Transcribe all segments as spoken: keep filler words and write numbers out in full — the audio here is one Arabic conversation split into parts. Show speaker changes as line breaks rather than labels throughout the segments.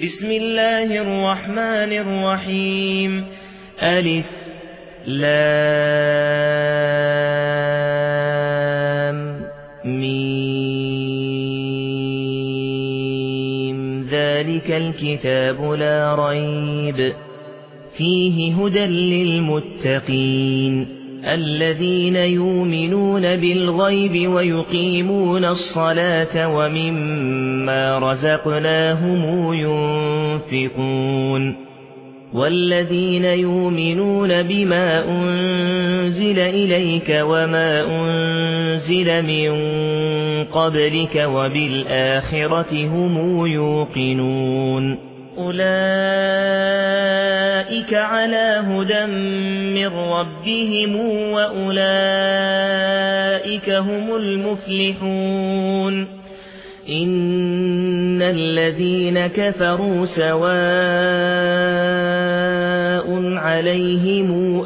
بسم الله الرحمن الرحيم ألف لام ميم ذلك الكتاب لا ريب فيه هدى للمتقين الذين يؤمنون بالغيب ويقيمون الصلاة ومما رزقناهم ينفقون والذين يؤمنون بما أنزل إليك وما أنزل من قبلك وبالآخرة هم يوقنون أولئك على هدى من ربهم وأولئك هم المفلحون إن الذين كفروا سواء عليهم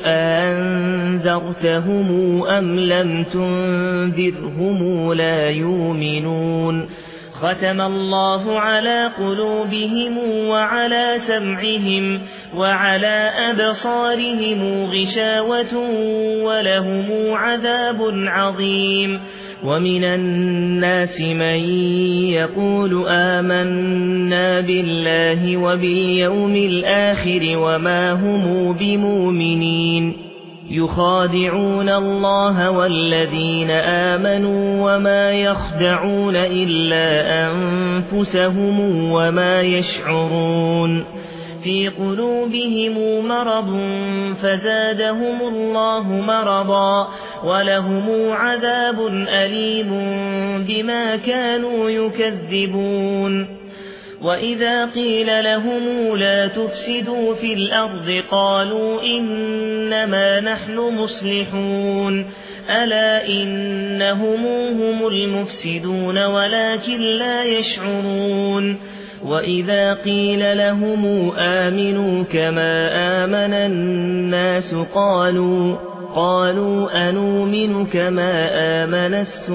أنذرتهم أم لم تنذرهم لا يؤمنون ختم الله على قلوبهم وعلى سمعهم وعلى أبصارهم غشاوة ولهم عذاب عظيم ومن الناس من يقول آمنا بالله وباليوم الآخر وما هم بمؤمنين يخادعون الله والذين آمنوا وما يخدعون إلا أنفسهم وما يشعرون في قلوبهم مرض فزادهم الله مرضا ولهم عذاب أليم بما كانوا يكذبون وإذا قيل لهم لا تفسدوا في الأرض قالوا إنما نحن مصلحون ألا إنهم هم المفسدون ولكن لا يشعرون وإذا قيل لهم آمنوا كما آمن الناس قالوا قالوا أنؤمن كما آمن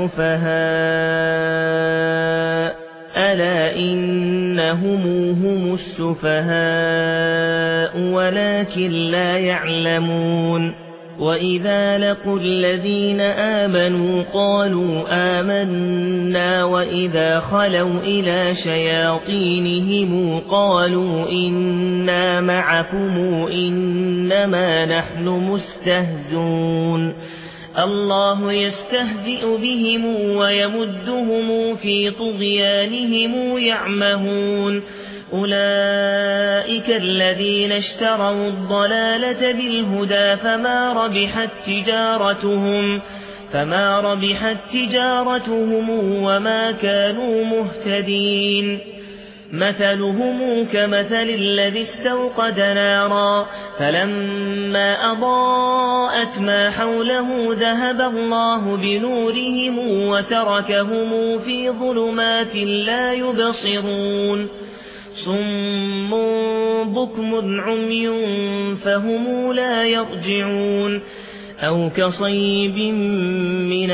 السفهاء ألا إنهم هم السفهاء ولكن لا يعلمون وإذا لقوا الذين آمنوا قالوا آمنا وإذا خلوا إلى شياطينهم قالوا إنا معكم إنما نحن مستهزون الله يستهزئ بهم ويمدهم في طغيانهم يعمهون أولئك الذين اشتروا الضلالة بالهدى فما ربحت تجارتهم فما ربحت تجارتهم وما كانوا مهتدين مثلهم كمثل الذي استوقد نارا فلما أضاءت ما حوله ذهب الله بنورهم وتركهم في ظلمات لا يبصرون صم بكم عمي فهم لا يرجعون أو كصيب من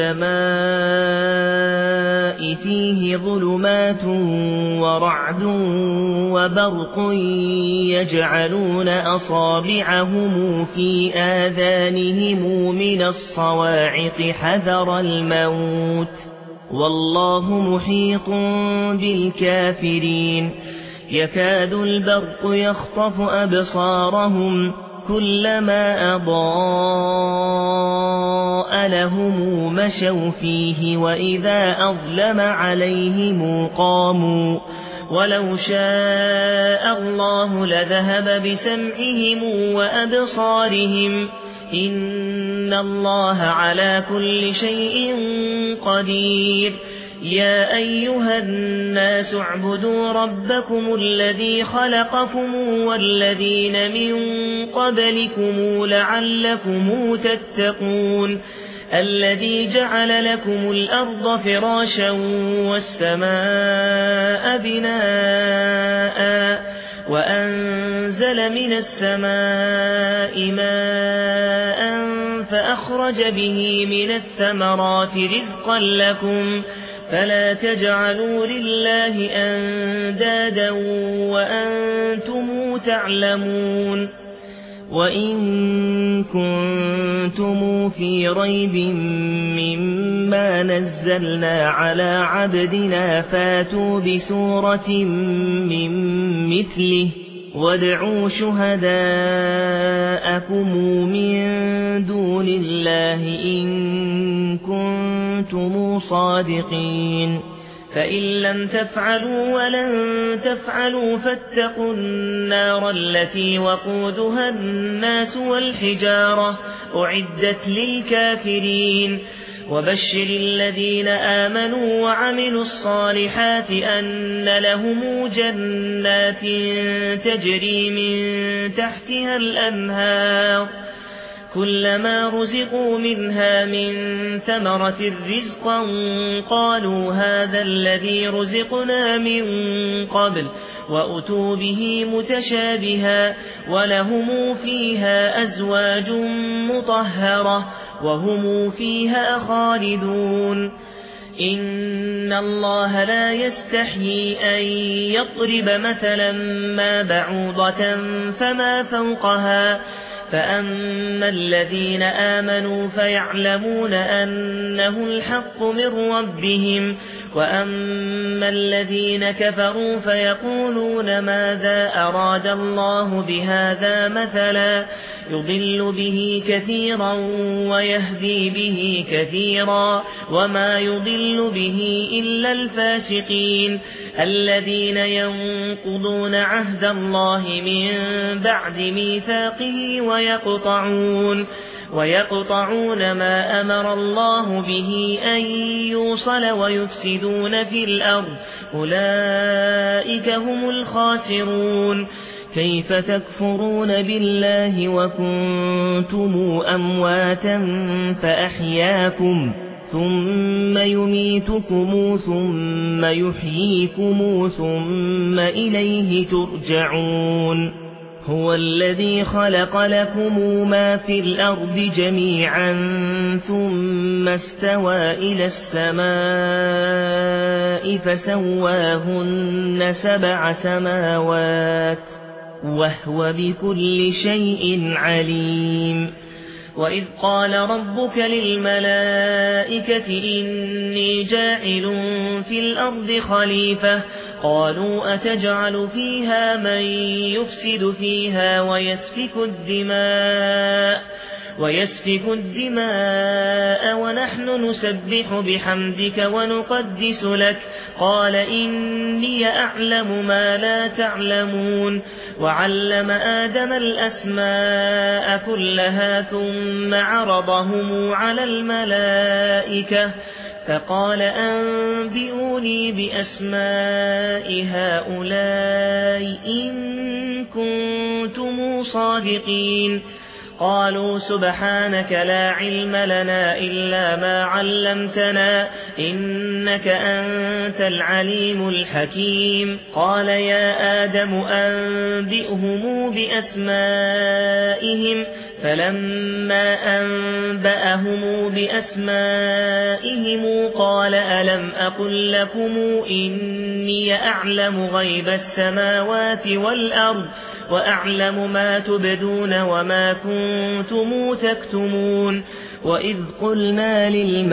السماء فيه ظلمات ورعد وبرق يجعلون أصابعهم في آذانهم من الصواعق حذر الموت والله محيط بالكافرين يكاد البرق يخطف أبصارهم كلما أضاء لهم مشوا فيه وإذا أظلم عليهم قاموا ولو شاء الله لذهب بسمعهم وأبصارهم إن الله على كل شيء قدير يا أيها الناس اعبدوا ربكم الذي خلقكم والذين من قبلكم لعلكم تتقون الذي جعل لكم الأرض فراشا والسماء بناء وأنزل من السماء ماء فأخرج به من الثمرات رزقا لكم فلا تجعلوا لله أندادا وأنتم تعلمون وإن كنتم في ريب مما نزلنا على عبدنا فاتوا بسورة من مثله وادعوا شهداءكم من دون الله إن كنتم صادقين فإن لم تفعلوا ولن تفعلوا فاتقوا النار التي وقودها الناس والحجارة أعدت للكافرين وبشر الذين آمنوا وعملوا الصالحات أن لهم جنات تجري من تحتها الأنهار كلما رزقوا منها من ثمرة رزقا قالوا هذا الذي رزقنا من قبل وأتوا به متشابها ولهم فيها أزواج مطهرة وهم فيها خالدون إن الله لا يستحيي أن يضرب مثلا ما بعوضة فما فوقها فأما الذين آمنوا فيعلمون أنه الحق من ربهم وأما الذين كفروا فيقولون ماذا أراد الله بهذا مثلا يضل به كثيرا ويهدي به كثيرا وما يضل به إلا الفاسقين الذين ينقضون عهد الله من بعد ميثاقه ويقطعون ويقطعون ما أمر الله به أن يوصل ويفسدون في الأرض أولئك هم الخاسرون كيف تكفرون بالله وكنتم أمواتا فأحياكم ثم يميتكم ثم يحييكم ثم إليه ترجعون هو الذي خلق لكم ما في الأرض جميعا ثم استوى إلى السماء فسواهن سبع سماوات وهو بكل شيء عليم وإذ قال ربك للملائكة إني جاعل في الأرض خليفة قالوا أتجعل فيها من يفسد فيها ويسفك الدماء ويسفك الدماء ونحن نسبح بحمدك ونقدس لك قال إني أعلم ما لا تعلمون وعلم آدم الأسماء كلها ثم عرضهم على الملائكة فقال أنبئوني بأسماء هؤلاء إن كنتم صادقين قالوا سبحانك لا علم لنا إلا ما علمتنا إنك أنت العليم الحكيم قال يا آدم أنبئهم بأسمائهم فلما أنبأهم بأسمائهم قال ألم أقل لكم إني أعلم غيب السماوات والأرض وأعلم ما تبدون وما كنتم تكتمون وإذ قلنا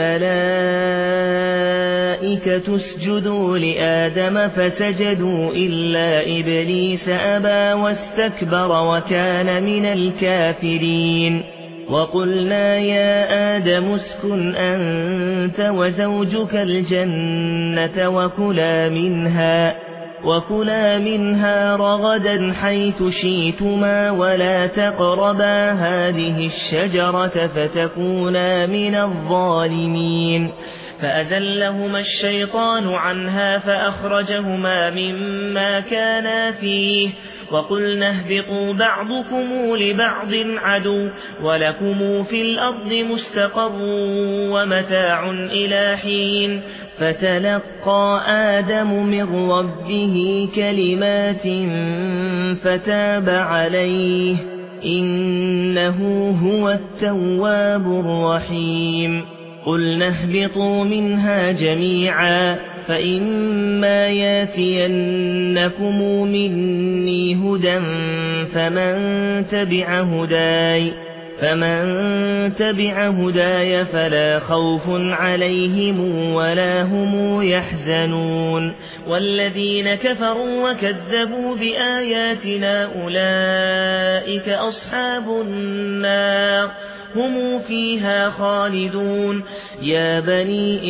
للملائكة اسجدوا لآدم فسجدوا إلا إبليس أبى واستكبر وكان من الكافرين وقلنا يا آدم اسكن أنت وزوجك الجنة وكلا منها وكلا منها رغدا حيث شئتما ولا تقربا هذه الشجرة فتكونا من الظالمين فأزلهما الشيطان عنها فأخرجهما مما كانا فيه وقلنا اهبطوا بعضكم لبعض عدو ولكم في الأرض مستقر ومتاع إلى حين فتلقى آدم من ربه كلمات فتاب عليه إنه هو التواب الرحيم قلنا اهبطوا منها جميعا فإما ياتينكم مني هدى فمن تبع هداي فمن تبع هداي فلا خوف عليهم ولا هم يحزنون والذين كفروا وكذبوا بآياتنا أولئك أصحاب النار هم فيها خالدون يا بني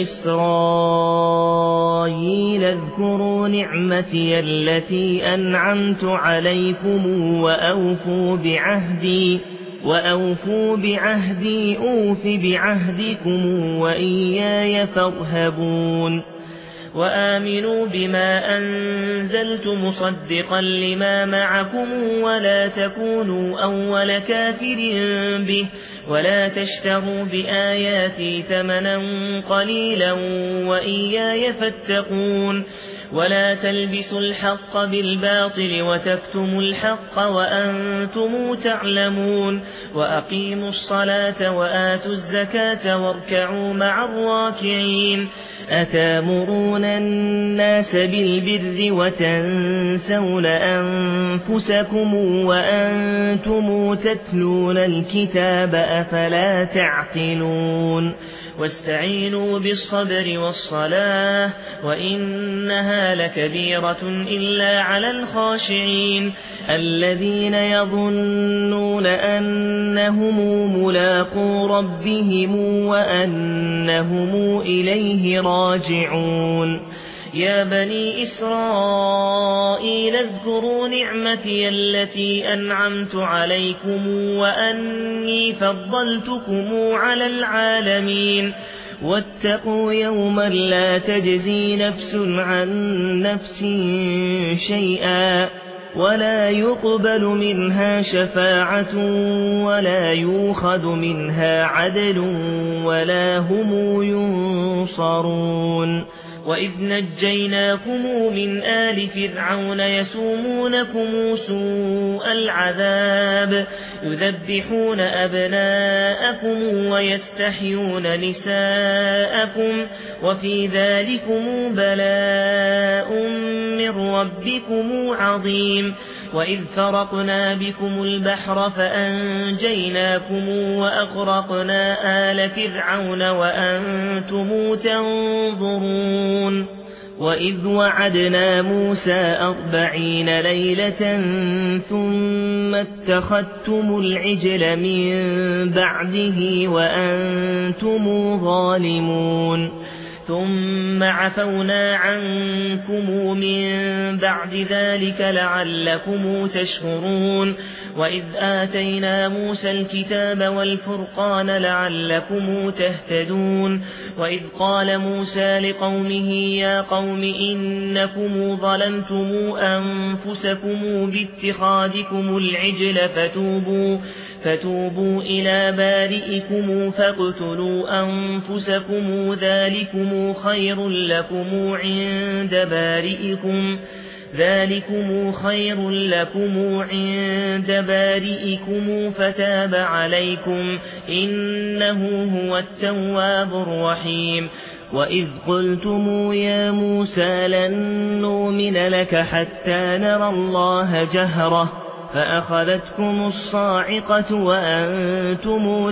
إسرائيل اذكروا نعمتي التي أنعمت عليكم وأوفوا بعهدي وأوفوا بعهدي أوف بعهدكم وإياي فارهبون وآمنوا بما أنزلت مصدقا لما معكم ولا تكونوا أول كافر به ولا تشتروا بآياتي ثمنا قليلا وإياي فاتقون ولا تلبسوا الحق بالباطل وتكتموا الحق وأنتم تعلمون وأقيموا الصلاة وآتوا الزكاة واركعوا مع الراكعين أتامرون الناس بالبر وتنسون أنفسكم وأنتم تتلون الكتاب أفلا تعقلون واستعينوا بالصبر والصلاة وإنها لكبيرة إلا على الخاشعين الذين يظنون أنهم ملاقو ربهم وأنهم إليه راجعون يا بني إسرائيل اذكروا نعمتي التي أنعمت عليكم وأني فضلتكم على العالمين واتقوا يوما لا تجزي نفس عن نفس شيئا ولا يقبل منها شفاعة ولا يؤخذ منها عدل ولا هم ينصرون وإذ نجيناكم من آل فرعون يسومونكم سوء العذاب يذبحون أبناءكم ويستحيون نساءكم وفي ذلكم بلاء من ربكم عظيم وإذ فرقنا بكم البحر فأنجيناكم وأغرقنا آل فرعون وأنتم تنظرون وإذ وعدنا موسى أربعين ليلة ثم اتخذتم العجل من بعده وأنتم ظالمون ثم عفونا عنكم من بعد ذلك لعلكم تشكرون وإذ آتينا موسى الكتاب والفرقان لعلكم تهتدون وإذ قال موسى لقومه يا قوم إنكم ظلمتم أنفسكم باتخاذكم العجل فتوبوا فتوبوا إلى بارئكم فاقتلوا أنفسكم ذلكم خير لكم عند بارئكم ذلكم خير لكم عند بارئكم فتاب عليكم إنه هو التواب الرحيم وإذ قلتم يا موسى لن نؤمن لك حتى نرى الله جهرة فأخذتكم الصاعقة وأنتم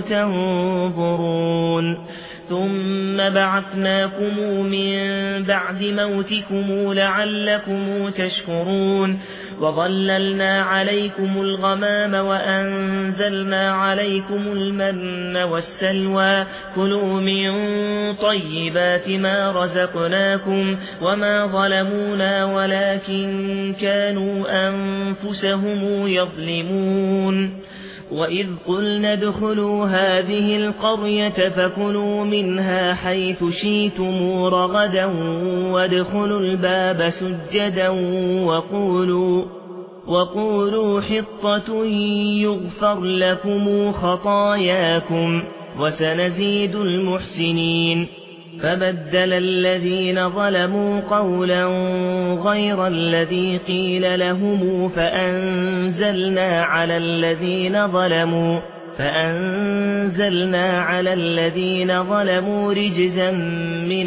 تنظرون ثم بعثناكم من بعد موتكم لعلكم تشكرون وظللنا عليكم الغمام وأنزلنا عليكم المن والسلوى كلوا من طيبات ما رزقناكم وما ظلمونا ولكن كانوا أنفسهم يظلمون وإذ قلنا ادخلوا هذه القرية فكلوا منها حيث شئتم رغدا وادخلوا الباب سجدا وقولوا وقولوا حطة يغفر لكم خطاياكم وسنزيد المحسنين فبدل الذين ظلموا قولا غير الذي قيل لهم فأنزلنا على الذين ظلموا فأنزلنا على الذين ظلموا رجزا من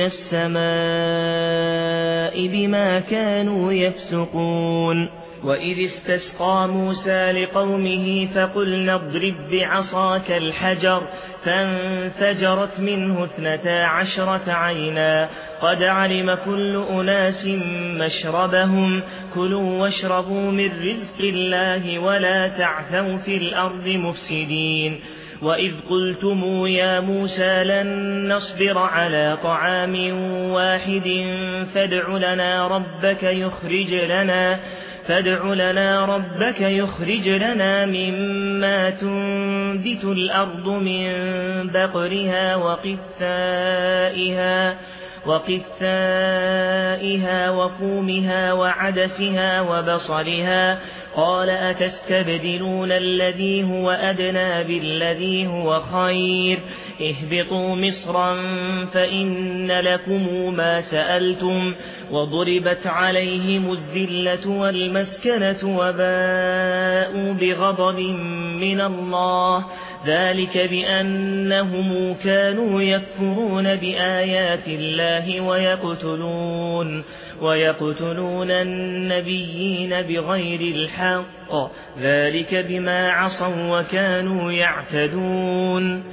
السماء بما كانوا يفسقون وإذ استسقى موسى لقومه فقلنا اضرب بعصاك الحجر فانفجرت منه اثنتا عشرة عينا قد علم كل أناس مشربهم كلوا واشربوا من رزق الله ولا تعثوا في الأرض مفسدين وإذ قلتم يا موسى لن نصبر على طعام واحد فادع لنا ربك يخرج لنا فادع لنا ربك يخرج لنا مما تنبت الأرض من بقرها وقثائها وقثائها وفومها وعدسها وبصلها قال أتستبدلون الذي هو أدنى بالذي هو خير اهبطوا مصرا فإن لكم ما سألتم وضربت عليهم الذلة والمسكنة وباءوا بغضب من الله ذلك بأنهم كانوا يكفرون بآيات الله ويقتلون ويقتلون النبيين بغير الحق ذلك بما عصوا وكانوا يعتدون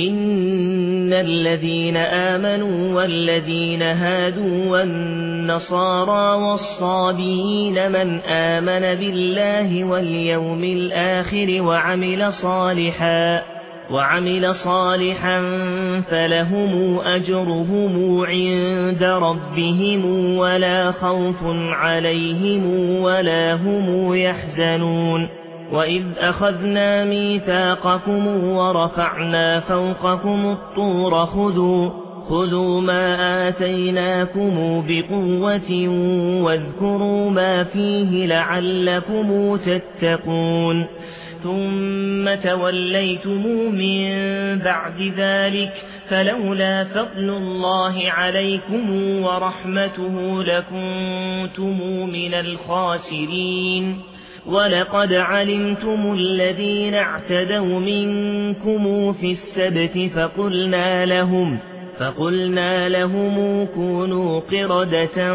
إن الذين آمنوا والذين هادوا والنصارى والصابين من آمن بالله واليوم الآخر وعمل صالحا وعمل صالحا فلهم أجرهم عند ربهم ولا خوف عليهم ولا هم يحزنون وإذ أخذنا ميثاقكم ورفعنا فوقكم الطور خذوا خذوا ما آتيناكم بقوة واذكروا ما فيه لعلكم تتقون ثم توليتم من بعد ذلك فلولا فضل الله عليكم ورحمته لكنتم من الخاسرين ولقد علمتم الذين اعتدوا منكم في السبت فقلنا لهم فقلنا لهم كونوا قردة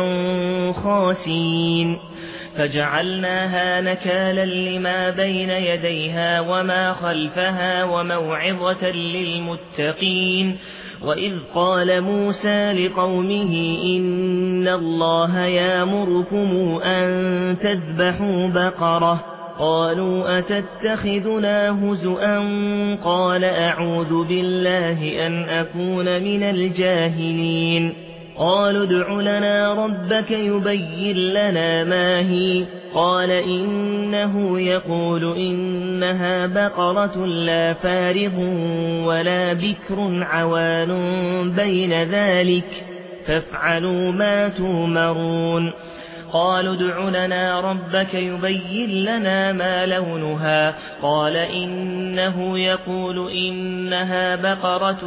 خاسين فجعلناها نكالا لما بين يديها وما خلفها وموعظة للمتقين وإذ قال موسى لقومه إن الله يأمركم أن تذبحوا بقرة قالوا أتتخذنا هزؤا قال أعوذ بالله أن أكون من الجاهلين قالوا ادع لنا ربك يبين لنا ما هي قال إنه يقول إنها بقرة لا فارغ ولا بكر عوان بين ذلك فافعلوا ما تؤمرون قالوا ادع لنا ربك يبين لنا ما لونها قال إنه يقول إنها بقرة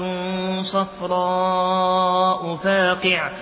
صفراء فاقع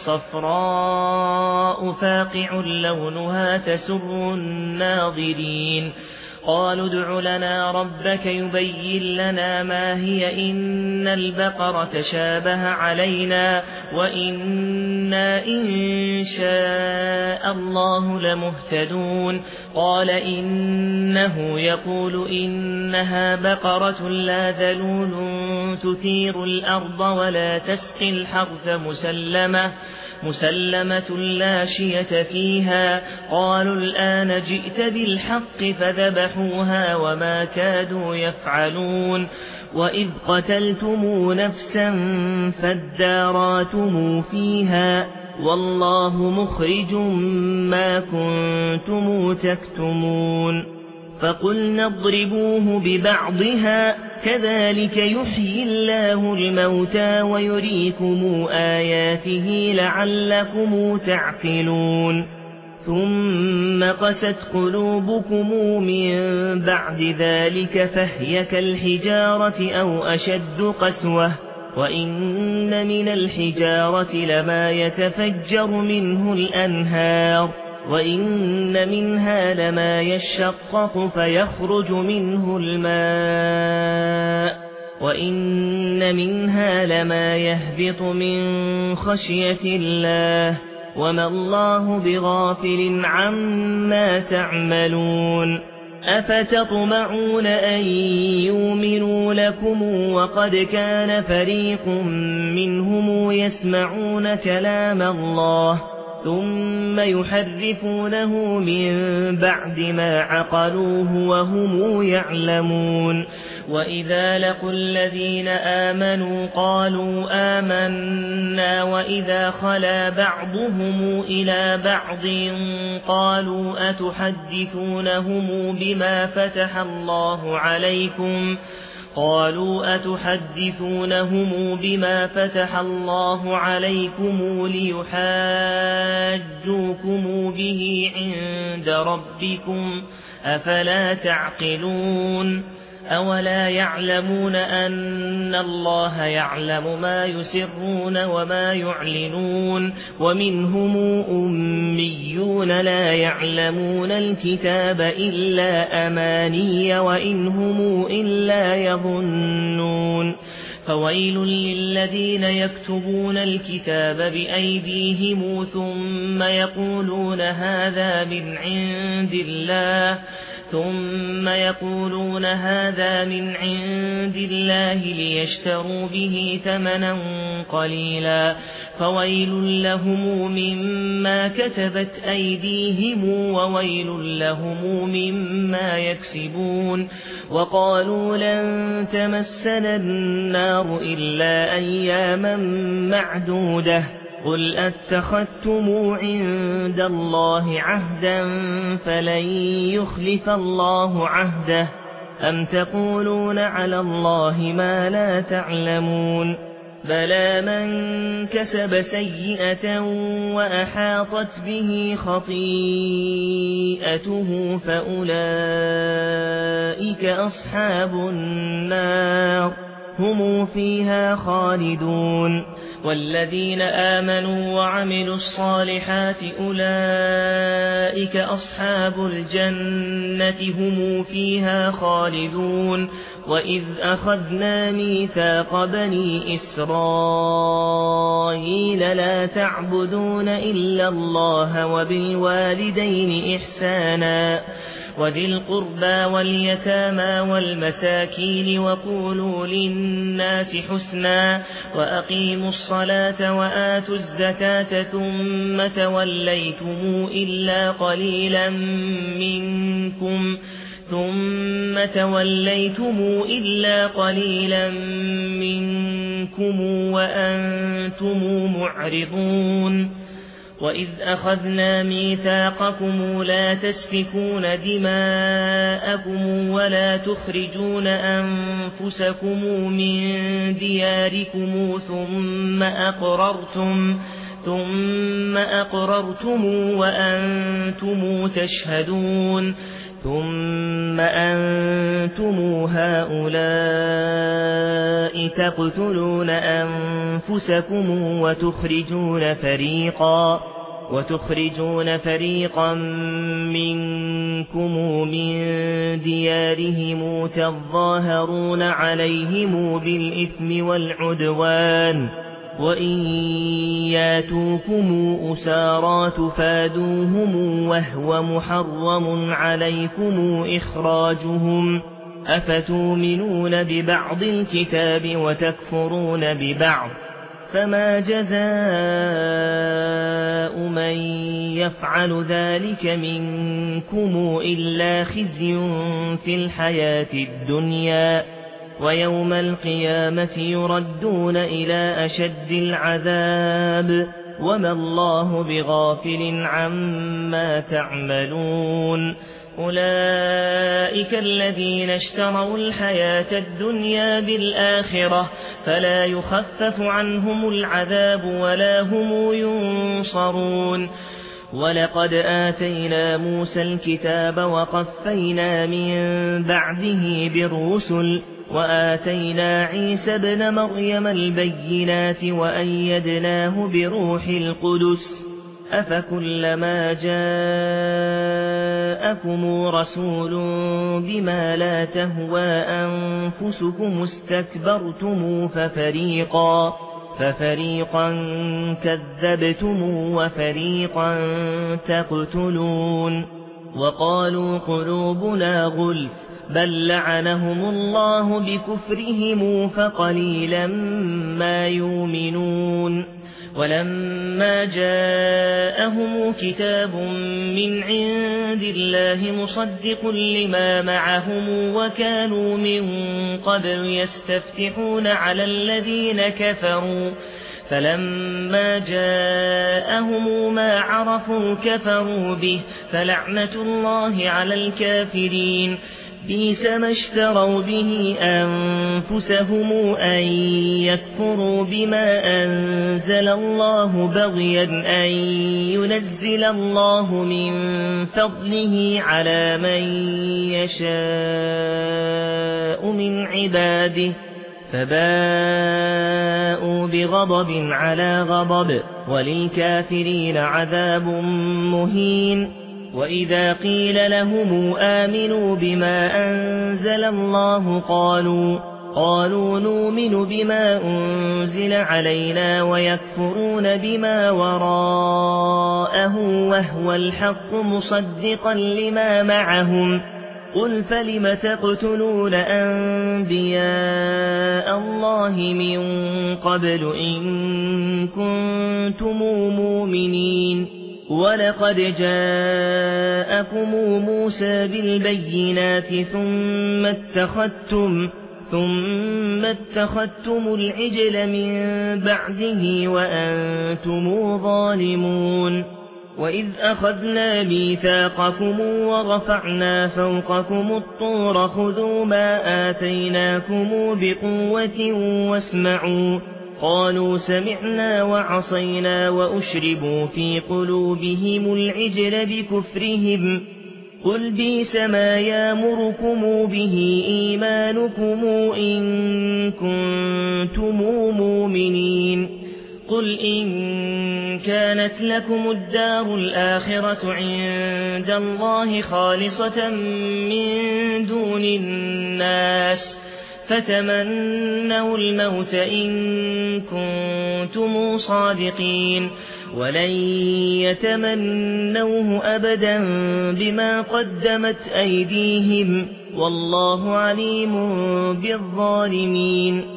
صفراء فاقع لونها تسر الناظرين قالوا ادع لنا ربك يبين لنا ما هي إن البقرة شابه علينا وإنا إن شاء الله لمهتدون قال إنه يقول إنها بقرة لا ذلول تثير الأرض ولا تسقي الحرث مسلمة مسلمة لا شية فيها قالوا الآن جئت بالحق فذبحوها وما كادوا يفعلون وإذ قتلتم نفسا فاداراتم فيها والله مخرج ما كنتم تكتمون فقلنا اضربوه ببعضها كذلك يحيي الله الموتى ويريكم آياته لعلكم تعقلون ثم قست قلوبكم من بعد ذلك فهي كالحجارة أو أشد قسوة وإن من الحجارة لما يتفجر منه الأنهار وإن منها لما يشقق فيخرج منه الماء وإن منها لما يهبط من خشية الله وما الله بغافل عما تعملون أفتطمعون أن يؤمنوا لكم وقد كان فريق منهم يسمعون كلام الله ثم يحرفونه من بعد ما عقلوه وهم يعلمون وإذا لقوا الذين آمنوا قالوا آمنا وإذا خلا بعضهم إلى بعض قالوا أتحدثونهم بما فتح الله عليكم قالوا أتحدثونهم بما فتح الله عليكم ليحاجوكم به عند ربكم أفلا تعقلون أولا يعلمون أن الله يعلم ما يسرون وما يعلنون ومنهم أميون لا يعلمون الكتاب إلا أماني وإنهم إلا يظنون فويل للذين يكتبون الكتاب بأيديهم ثم يقولون هذا من عند الله ثم يقولون هذا من عند الله ليشتروا به ثمنا قليلا فويل لهم مما كتبت أيديهم وويل لهم مما يكسبون وقالوا لن تمسنا النار إلا أياما معدودة قل أتخذتم عند الله عهدا فلن يخلف الله عهده أم تقولون على الله ما لا تعلمون بلى من كسب سيئة وأحاطت به خطيئته فأولئك أصحاب النار هم فيها خالدون والذين آمنوا وعملوا الصالحات أولئك أصحاب الجنة هم فيها خالدون وإذ أخذنا ميثاق بني إسرائيل لا تعبدون إلا الله وبالوالدين إحسانا وذي القربى واليتامى والمساكين وقولوا للناس حسنا وأقيموا الصلاة وآتوا الزكاة ثم توليتم إلا قليلا منكم ثم توليتم إلا قليلا منكم وأنتم معرضون وإذ أخذنا ميثاقكم لا تسفكون دماءكم ولا تخرجون أنفسكم من دياركم ثم أقررتم ثم أقررتم وأنتم تشهدون ثم أنتم هؤلاء تقتلون أنفسكم وتخرجون فريقا وتخرجون فريقا منكم من ديارهم تظاهرون عليهم بالإثم والعدوان وإن ياتوكم أسارى تفادوهم وهو محرم عليكم إخراجهم أفتؤمنون ببعض الكتاب وتكفرون ببعض فما جزاء من يفعل ذلك منكم إلا خزي في الحياة الدنيا ويوم القيامة يردون إلى أشد العذاب وما الله بغافل عما تعملون أولئك الذين اشتروا الحياة الدنيا بالآخرة فلا يخفف عنهم العذاب ولا هم ينصرون ولقد آتينا موسى الكتاب وقفينا من بعده بالرسل وآتينا عيسى ابن مريم البينات وأيدناه بروح القدس أفكلما جاءكم رسول بما لا تهوى أنفسكم استكبرتم ففريقا ففريقا كذبتم وفريقا تقتلون وقالوا قلوبنا غلف بل لعنهم الله بكفرهم فقليلا ما يؤمنون ولما جاءهم كتاب من عند الله مصدق لما معهم وكانوا من قبل يستفتحون على الذين كفروا فلما جاءهم ما عرفوا كفروا به فلعنة الله على الكافرين بئس ما اشتروا به أنفسهم أن يكفروا بما أنزل الله بغيا أن ينزل الله من فضله على من يشاء من عباده فباءوا بغضب على غضب وللكافرين عذاب مهين وإذا قيل لهم آمنوا بما أنزل الله قالوا قالوا نؤمن بما أنزل علينا ويكفرون بما وراءه وهو الحق مصدقا لما معهم قل فلم تقتلون أنبياء الله من قبل إن كنتم مؤمنين ولقد جاءكم موسى بالبينات ثم اتخذتم ثم اتخذتم العجل من بعده وأنتم ظالمون وإذ أخذنا ميثاقكم ورفعنا فوقكم الطور خذوا ما آتيناكم بقوة واسمعوا قالوا سمعنا وعصينا وأشربوا في قلوبهم العجل بكفرهم قل بئس ما يامركم به إيمانكم إن كنتم مؤمنين قل إن كانت لكم الدار الآخرة عند الله خالصة من دون الناس فتمنوا الموت إن كنتم صادقين ولن يتمنوه أبدا بما قدمت أيديهم والله عليم بالظالمين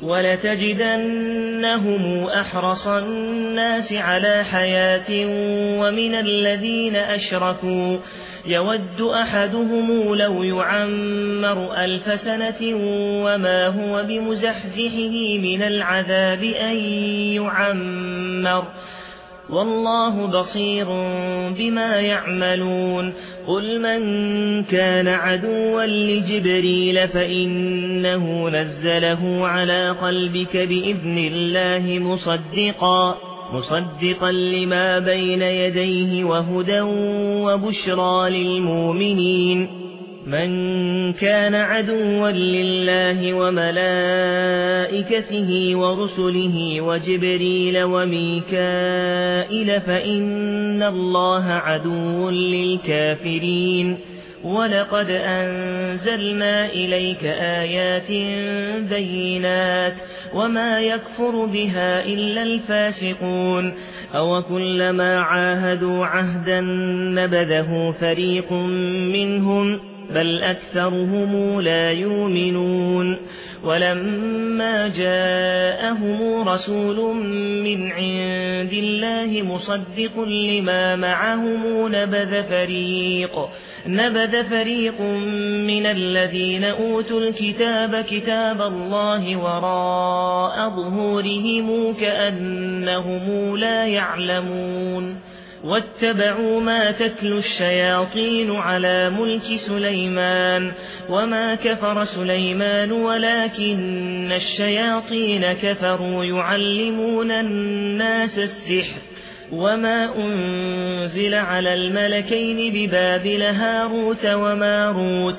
ولتجدنهم أحرص الناس على حياة ومن الذين أشركوا يود أحدهم لو يعمر ألف سنة وما هو بمزحزحه من العذاب أن يعمر والله بصير بما يعملون قل من كان عدوا لجبريل فإنه نزله على قلبك بإذن الله مصدقا مصدقا لما بين يديه وهدى وبشرى للمؤمنين من كان عدوا لله وملائكته ورسله وجبريل وميكائيل فإن الله عدو للكافرين ولقد أنزلنا إليك آيات بينات وما يكفر بها إلا الفاسقون أو كلما عاهدوا عهدا نبذه فريق منهم بل أكثرهم لا يؤمنون ولما جاءهم رسول من عند الله مصدق لما معهم نبذ فريق نبذ فريق من الذين أوتوا الكتاب كتاب الله وراء ظهورهم كأنهم لا يعلمون واتبعوا ما تتلو الشياطين على ملك سليمان وما كفر سليمان ولكن الشياطين كفروا يعلمون الناس السحر وما أنزل على الملكين ببابل هاروت وماروت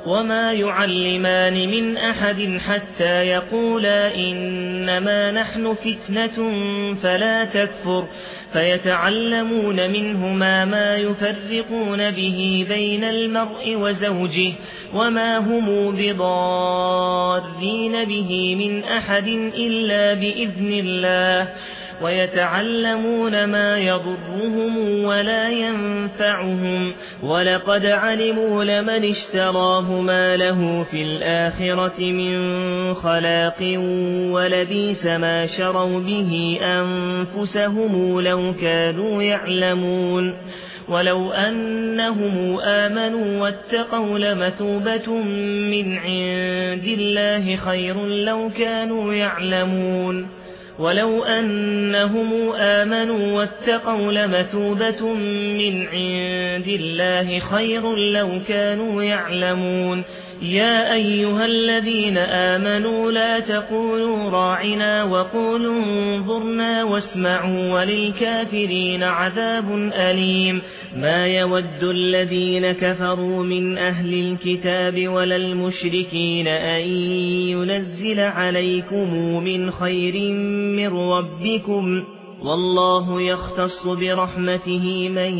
وما يعلمان من أحد حتى يقولا إنما نحن فتنة فلا تكفر فيتعلمون منهما ما يفرقون به بين المرء وزوجه وما هم بضارين به من أحد إلا بإذن الله ويتعلمون ما يضرهم ولا ينفعهم ولقد علموا لمن اشتراه ما له في الآخرة من خلاق ولبئس ما شروا به أنفسهم لو كانوا يعلمون ولو أنهم آمنوا واتقوا لمثوبة من عند الله خير لو كانوا يعلمون ولو أنهم آمنوا واتقوا لمثوبة من عند الله خير لو كانوا يعلمون يا أيها الذين آمنوا لا تقولوا راعنا وقولوا انظرنا واسمعوا وللكافرين عذاب أليم ما يود الذين كفروا من أهل الكتاب ولا المشركين أن ينزل عليكم من خير من ربكم والله يختص برحمته من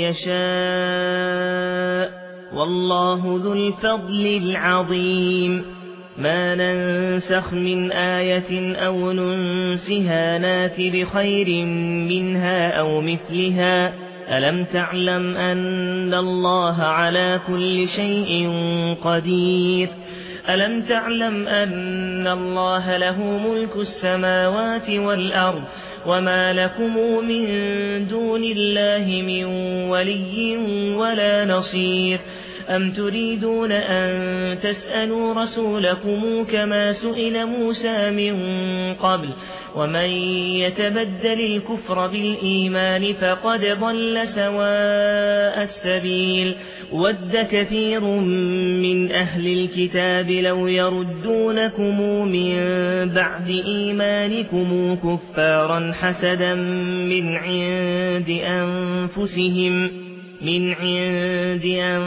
يشاء والله ذو الفضل العظيم ما ننسخ من آية أو ننسها نات بخير منها أو مثلها ألم تعلم أن الله على كل شيء قدير ألم تعلم أن الله له ملك السماوات والأرض وما لكم من دون الله من ولي ولا نصير أم تريدون أن تسألوا رسولكم كما سئل موسى من قبل ومن يتبدل الكفر بالإيمان فقد ضل سواء السبيل ود كثير من أهل الكتاب لو يردونكم من بعد إيمانكم كفارا حسدا من عند أنفسهم من عند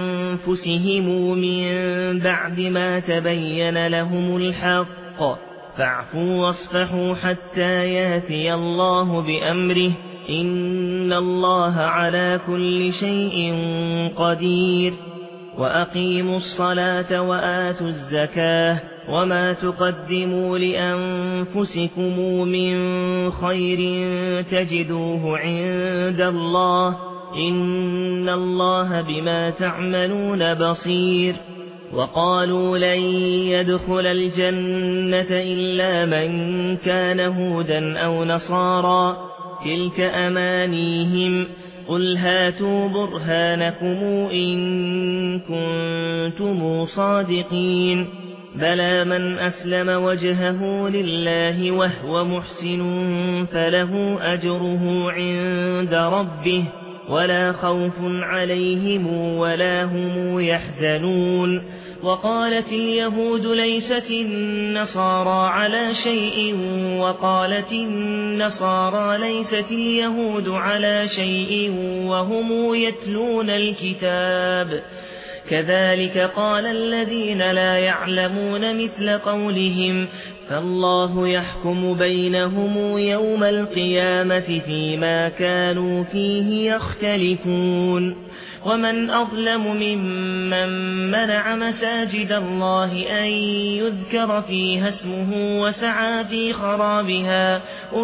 أنفسهم من بعد ما تبين لهم الحق فاعفوا واصفحوا حتى ياتي الله بأمره إن الله على كل شيء قدير وأقيموا الصلاة وآتوا الزكاة وما تقدموا لأنفسكم من خير تجدوه عند الله إن الله بما تعملون بصير وقالوا لن يدخل الجنة إلا من كان هودا أو نصارى تلك أمانيهم قل هاتوا برهانكم إن كنتم صادقين بلى من أسلم وجهه لله وهو محسن فله أجره عند ربه ولا خوف عليهم ولا هم يحزنون وقالت اليهود ليست النصارى على شيء وقالت النصارى ليست اليهود على شيء وهم يتلون الكتاب كذلك قال الذين لا يعلمون مثل قولهم فالله يحكم بينهم يوم القيامة فيما كانوا فيه يختلفون ومن أظلم ممن منع مساجد الله أن يذكر فيها اسمه وسعى في خرابها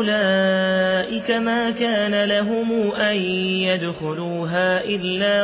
أولئك ما كان لهم أن يدخلوها إلا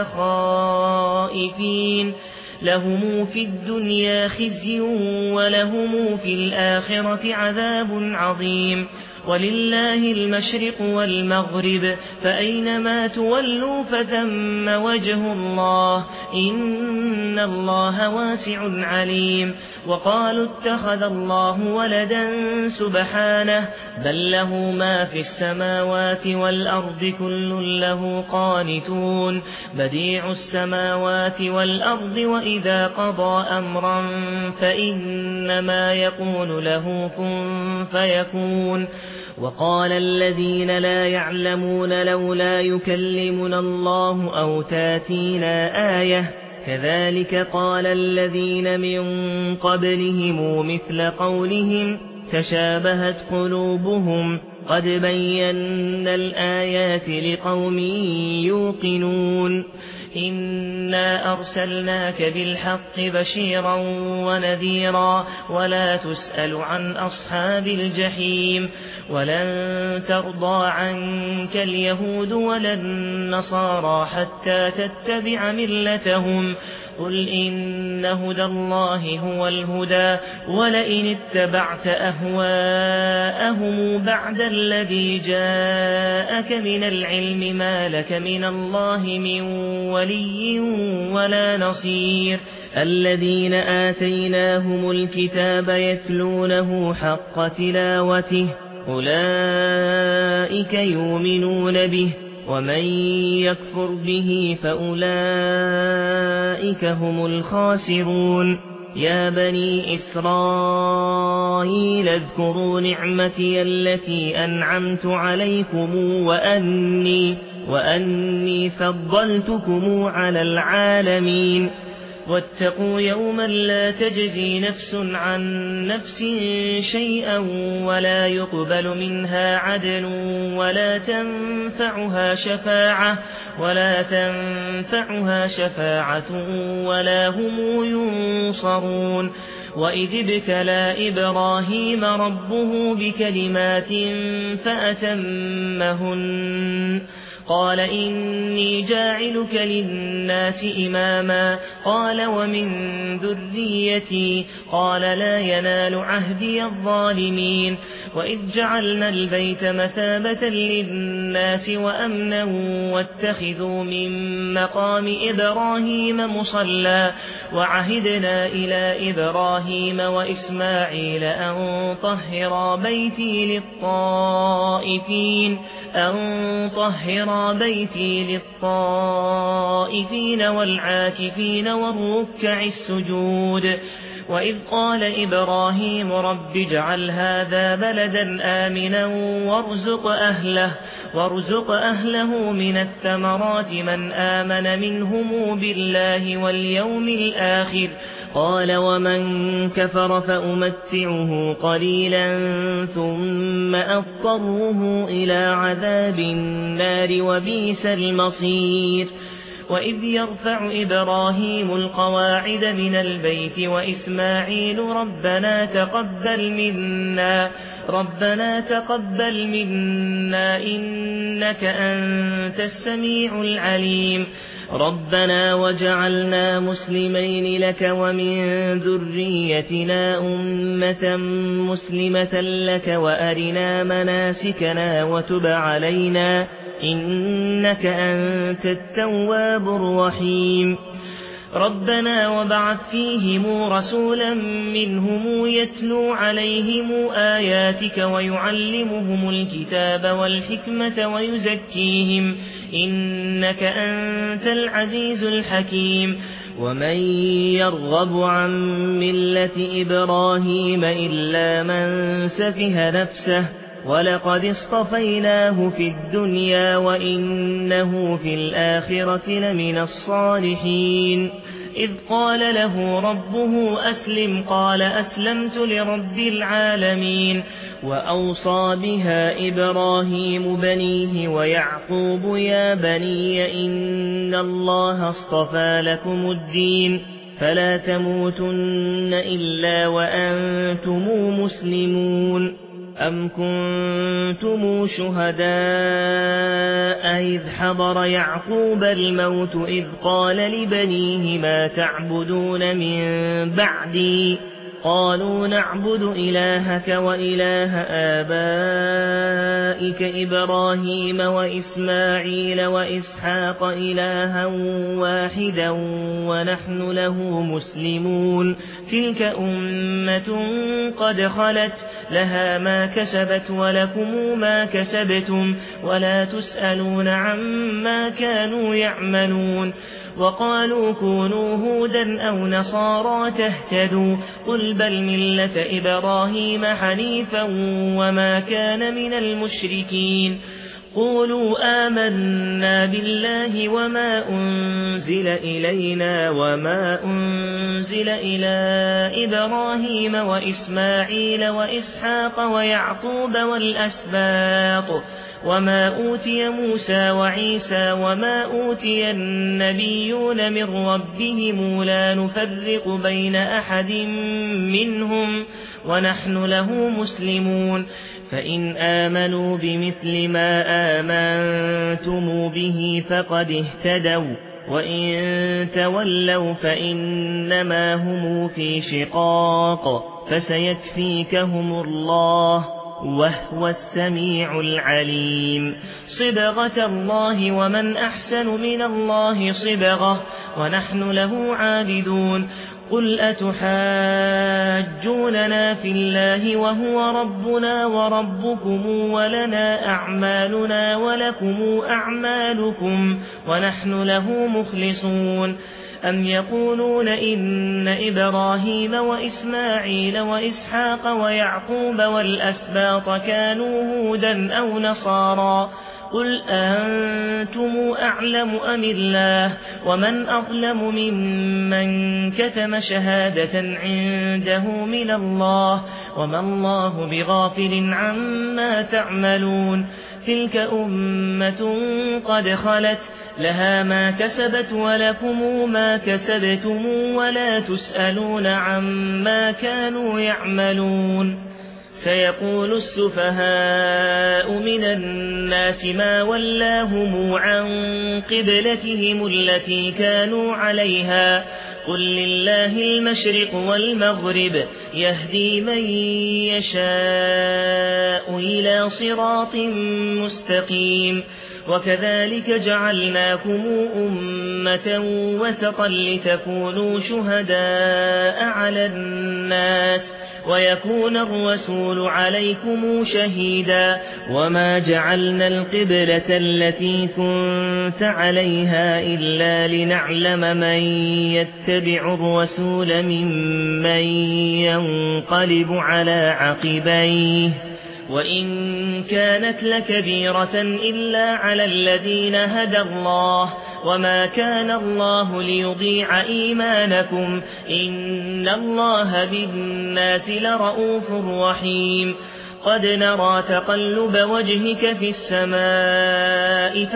خائفين لهم في الدنيا خزي ولهم في الآخرة عذاب عظيم ولله المشرق والمغرب فأينما تولوا فثم وجه الله إن الله واسع عليم وقالوا اتخذ الله ولدا سبحانه بل له ما في السماوات والأرض كل له قانتون بديع السماوات والأرض وإذا قضى أمرا فإنما يقول له كن فيكون وقال الذين لا يعلمون لولا يكلمنا الله أو تاتينا آية كذلك قال الذين من قبلهم مثل قولهم تشابهت قلوبهم قد بينا الآيات لقوم يوقنون إنا أرسلناك بالحق بشيرا ونذيرا ولا تسأل عن أصحاب الجحيم ولن ترضى عنك اليهود ولا النصارى حتى تتبع ملتهم قل إن هدى الله هو الهدى ولئن اتبعت أهواءهم بعد الذي جاءك من العلم ما لك من الله من ولي ولا نصير الذين آتيناهم الكتاب يتلونه حق تلاوته أولئك يؤمنون به ومن يكفر به فأولئك هم الخاسرون يا بني إسرائيل اذكروا نعمتي التي أنعمت عليكم وأني, وأني فضلتكم على العالمين واتقوا يوما لا تجزي نفس عن نفس شيئا ولا يقبل منها عدل ولا تنفعها شفاعة ولا تنفعها شفاعة ولا هم ينصرون وإذ ابتلى إبراهيم ربه بكلمات فأتمهن قال إني جاعلك للناس إماما قال ومن ذريتي قال لا ينال عهدي الظالمين وإذ جعلنا البيت مثابة للناس وأمنا واتخذوا من مقام إبراهيم مصلى وعهدنا إلى إبراهيم وإسماعيل أن طهرا بيتي للطائفين أن طهرا بيتي للطائفين والعاكفين والركع السجود وإذ قال إبراهيم رب اجعل هذا بلدا آمنا وارزق أهله, وارزق أهله من الثمرات من آمن منهم بالله واليوم الآخر قال ومن كفر فأمتعه قليلا ثم أضطره إلى عذاب النار وبئس المصير وإذ يرفع إبراهيم القواعد من البيت وإسماعيل ربنا تقبل منا ربنا تقبل منا إنك أنت السميع العليم ربنا وجعلنا مسلمين لك ومن ذريتنا أمة مسلمة لك وأرنا مناسكنا وتب علينا إنك أنت التواب الرحيم ربنا وابعث فيهم رسولا منهم يتلو عليهم آياتك ويعلمهم الكتاب والحكمة ويزكيهم إنك أنت العزيز الحكيم ومن يرغب عن ملة إبراهيم إلا من سفه نفسه ولقد اصطفيناه في الدنيا وإنه في الآخرة لمن الصالحين إذ قال له ربه أسلم قال أسلمت لرب العالمين وأوصى بها إبراهيم بنيه ويعقوب يا بني إن الله اصطفى لكم الدين فلا تموتن إلا وأنتم مسلمون أم كنتم شهداء إذ حضر يعقوب الموت إذ قال لبنيه ما تعبدون من بعدي قالوا نعبد إلهك وإله آبائك إبراهيم وإسماعيل وإسحاق إلها واحدا ونحن له مسلمون تلك أمة قد خلت لها ما كسبت ولكم ما كسبتم ولا تسألون عما كانوا يعملون وقالوا كونوا هودا أو نصارى تهتدوا قل بل ملة إبراهيم حنيفا وما كان من المشركين قولوا آمنا بالله وما أنزل إلينا وما أنزل إلى إبراهيم وإسماعيل وإسحاق ويعقوب والأسباط وما أوتي موسى وعيسى وما أوتي النبيون من ربهم لا نفرق بين أحد منهم ونحن له مسلمون فإن آمنوا بمثل ما آمنتم به فقد اهتدوا وإن تولوا فإنما هم في شقاق فسيكفيكهم الله وهو السميع العليم صبغة الله ومن أحسن من الله صبغة ونحن له عابدون قل أتحاجوننا في الله وهو ربنا وربكم ولنا أعمالنا ولكم أعمالكم ونحن له مخلصون أم يقولون إن إبراهيم وإسماعيل وإسحاق ويعقوب والأسباط كانوا هودا أو نصارى قل أنتم أعلم أم الله ومن أظلم ممن كتم شهادة عنده من الله وما الله بغافل عما تعملون تلك أمة قد خلت لها ما كسبت ولكم ما كسبتم ولا تسألون عما كانوا يعملون سيقول السفهاء من الناس ما ولاهم عن قبلتهم التي كانوا عليها قل لله المشرق والمغرب يهدي من يشاء إلى صراط مستقيم وكذلك جعلناكم أمة وسطا لتكونوا شهداء على الناس ويكون الرسول عليكم شهيدا وما جعلنا القبلة التي كنت عليها إلا لنعلم من يتبع الرسول ممن ينقلب على عقبيه وإن كانت لكبيرة إلا على الذين هدى الله وما كان الله ليضيع إيمانكم إن الله بالناس لرؤوف رحيم قد نرى تقلب وجهك في السماء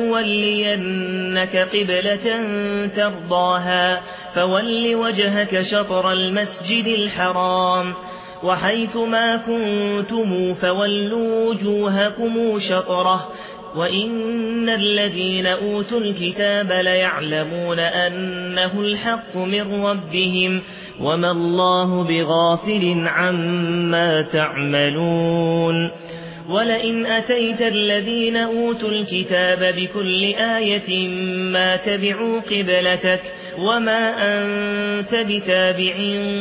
فلنولينك قبلة ترضاها فول وجهك شطر المسجد الحرام وحيث ما كنتم فولوا وجوهكم شطره وإن الذين أوتوا الكتاب ليعلمون أنه الحق من ربهم وما الله بغافل عما تعملون ولئن أتيت الذين أوتوا الكتاب بكل آية ما تبعوا قبلتك وما أنت بتابع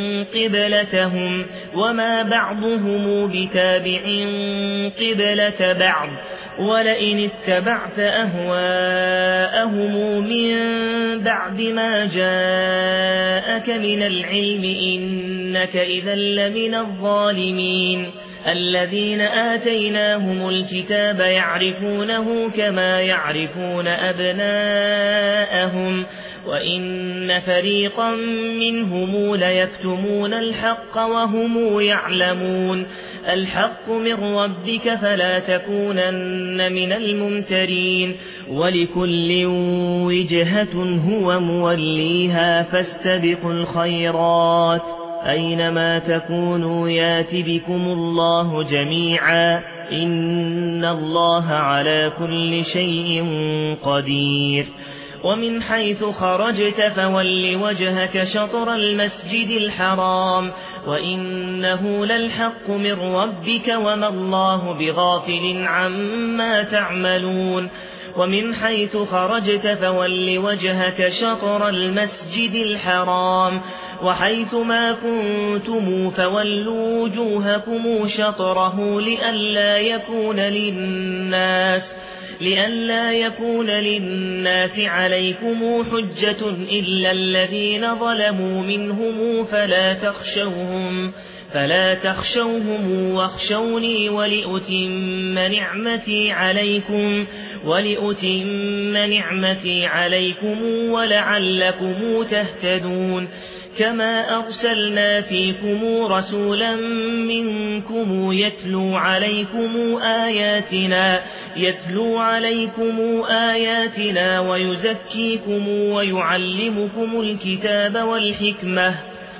قبلتهم وما بعضهم بتابع قبلة بعض ولئن اتبعت أهواءهم من بعد ما جاءك من العلم إنك إذا لمن الظالمين الذين آتيناهم الكتاب يعرفونه كما يعرفون أبناءهم وإن فريقا منهم ليكتمون الحق وهم يعلمون الحق من ربك فلا تكونن من الممترين ولكل وجهة هو موليها فاستبقوا الخيرات أينما تكونوا يات بكم الله جميعا إن الله على كل شيء قدير ومن حيث خرجت فول وجهك شطر المسجد الحرام وإنه للحق من ربك وما الله بغافل عما تعملون ومن حيث خرجت فول وجهك شطر المسجد الحرام وحيث ما كنتم فولوا وجوهكم شطره لئلا يكون للناس لئلا يكون للناس عليكم حجة إلا الذين ظلموا منهم فلا تخشوهم فلا تخشوهم واخشوني ولأتم نعمتي عليكم ولأتم نعمتي عليكم ولعلكم تهتدون كما أرسلنا فيكم رسولا منكم يتلو عليكم آياتنا يتلو عليكم آياتنا ويزكيكم ويعلمكم الكتاب والحكمة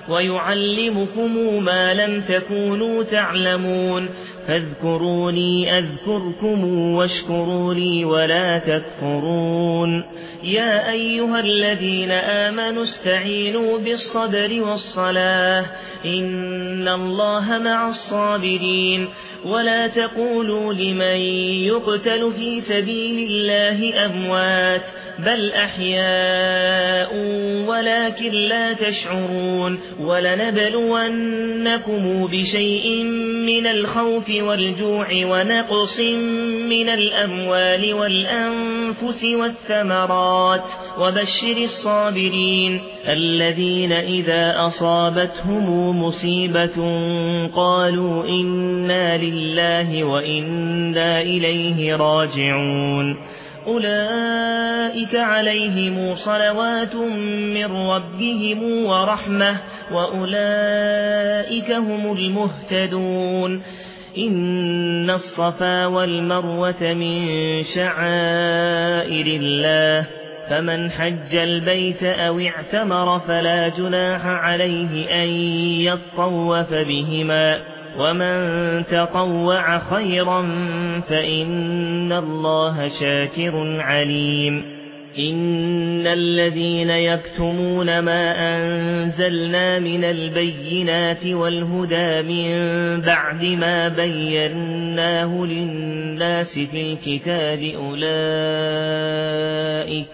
ويعلمكم ما لم تكونوا تعلمون فاذكروني أذكركم واشكروا لي ولا تكفرون يا أيها الذين آمنوا استعينوا بالصبر والصلاة إن الله مع الصابرين ولا تقولوا لمن يقتل في سبيل الله أموات بل أحياء ولكن لا تشعرون ولنبلونكم بشيء من الخوف والجوع ونقص من الأموال والأنفس والثمرات وبشر الصابرين الذين إذا أصابتهم مصيبة قالوا إنا لله وإنا إليه راجعون أولئك عليهم صلوات من ربهم ورحمة وأولئك هم المهتدون إن الصفا والمروة من شعائر الله فمن حج البيت أو اعتمر فلا جناح عليه أن يطوف بهما ومن تطوع خيرا فإن الله شاكر عليم إن الذين يكتمون ما أنزلنا من البينات والهدى من بعد ما بيناه للناس في الكتاب أولئك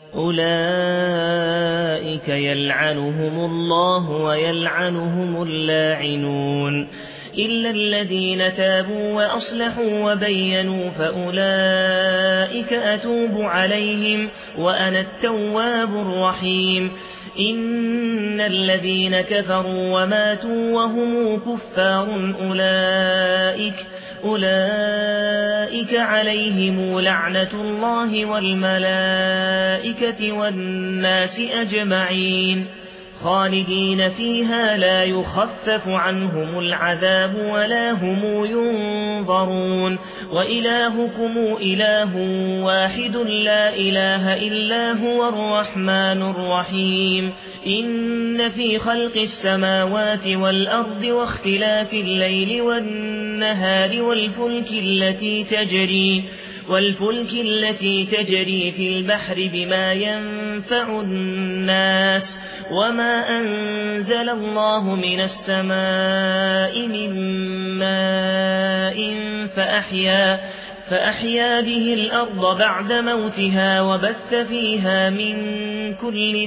أولئك يلعنهم الله ويلعنهم اللاعنون إلا الذين تابوا وأصلحوا وبينوا فأولئك أتوب عليهم وأنا التواب الرحيم إن الذين كفروا وماتوا وهم كفار أولئك أولئك عليهم لعنة الله والملائكة والناس أجمعين خالدين فيها لا يخفف عنهم العذاب ولا هم ينظرون وإلهكم إله واحد لا إله إلا هو الرحمن الرحيم إن في خلق السماوات والأرض واختلاف الليل والنهار والفلك التي تجري والفلك التي تجري في البحر بما ينفع الناس وما أنزل الله من السماء من ماء فأحيا فأحيا به الأرض بعد موتها وبث فيها من كل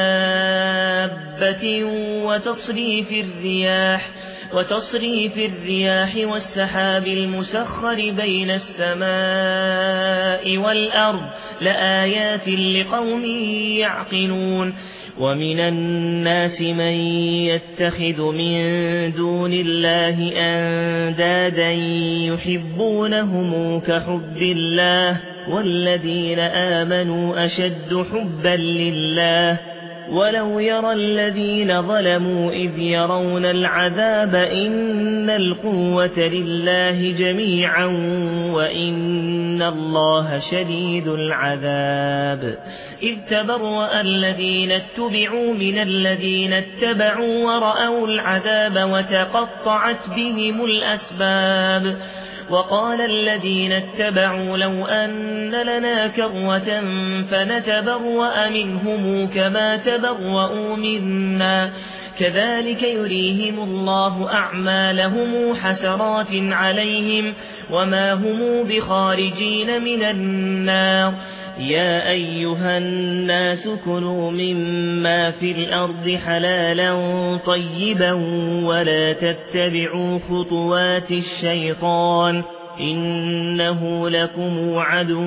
دابة وتصريف الرياح وتصريف الرياح والسحاب المسخر بين السماء والأرض لآيات لقوم يعقلون ومن الناس من يتخذ من دون الله أندادا يحبونهم كحب الله والذين آمنوا أشد حبا لله ولو يرى الذين ظلموا إذ يرون العذاب إن القوة لله جميعا وإن الله شديد العذاب إذ تبرأ الذين اتبعوا من الذين اتبعوا ورأوا العذاب وتقطعت بهم الأسباب وقال الذين اتبعوا لو أن لنا كروة فنتبرأ منهم كما تبرؤوا منا كذلك يريهم الله أعمالهم حسرات عليهم وما هم بخارجين من النار يا أيها الناس كلوا مما في الأرض حلالا طيبا ولا تتبعوا خطوات الشيطان إنه لكم عدو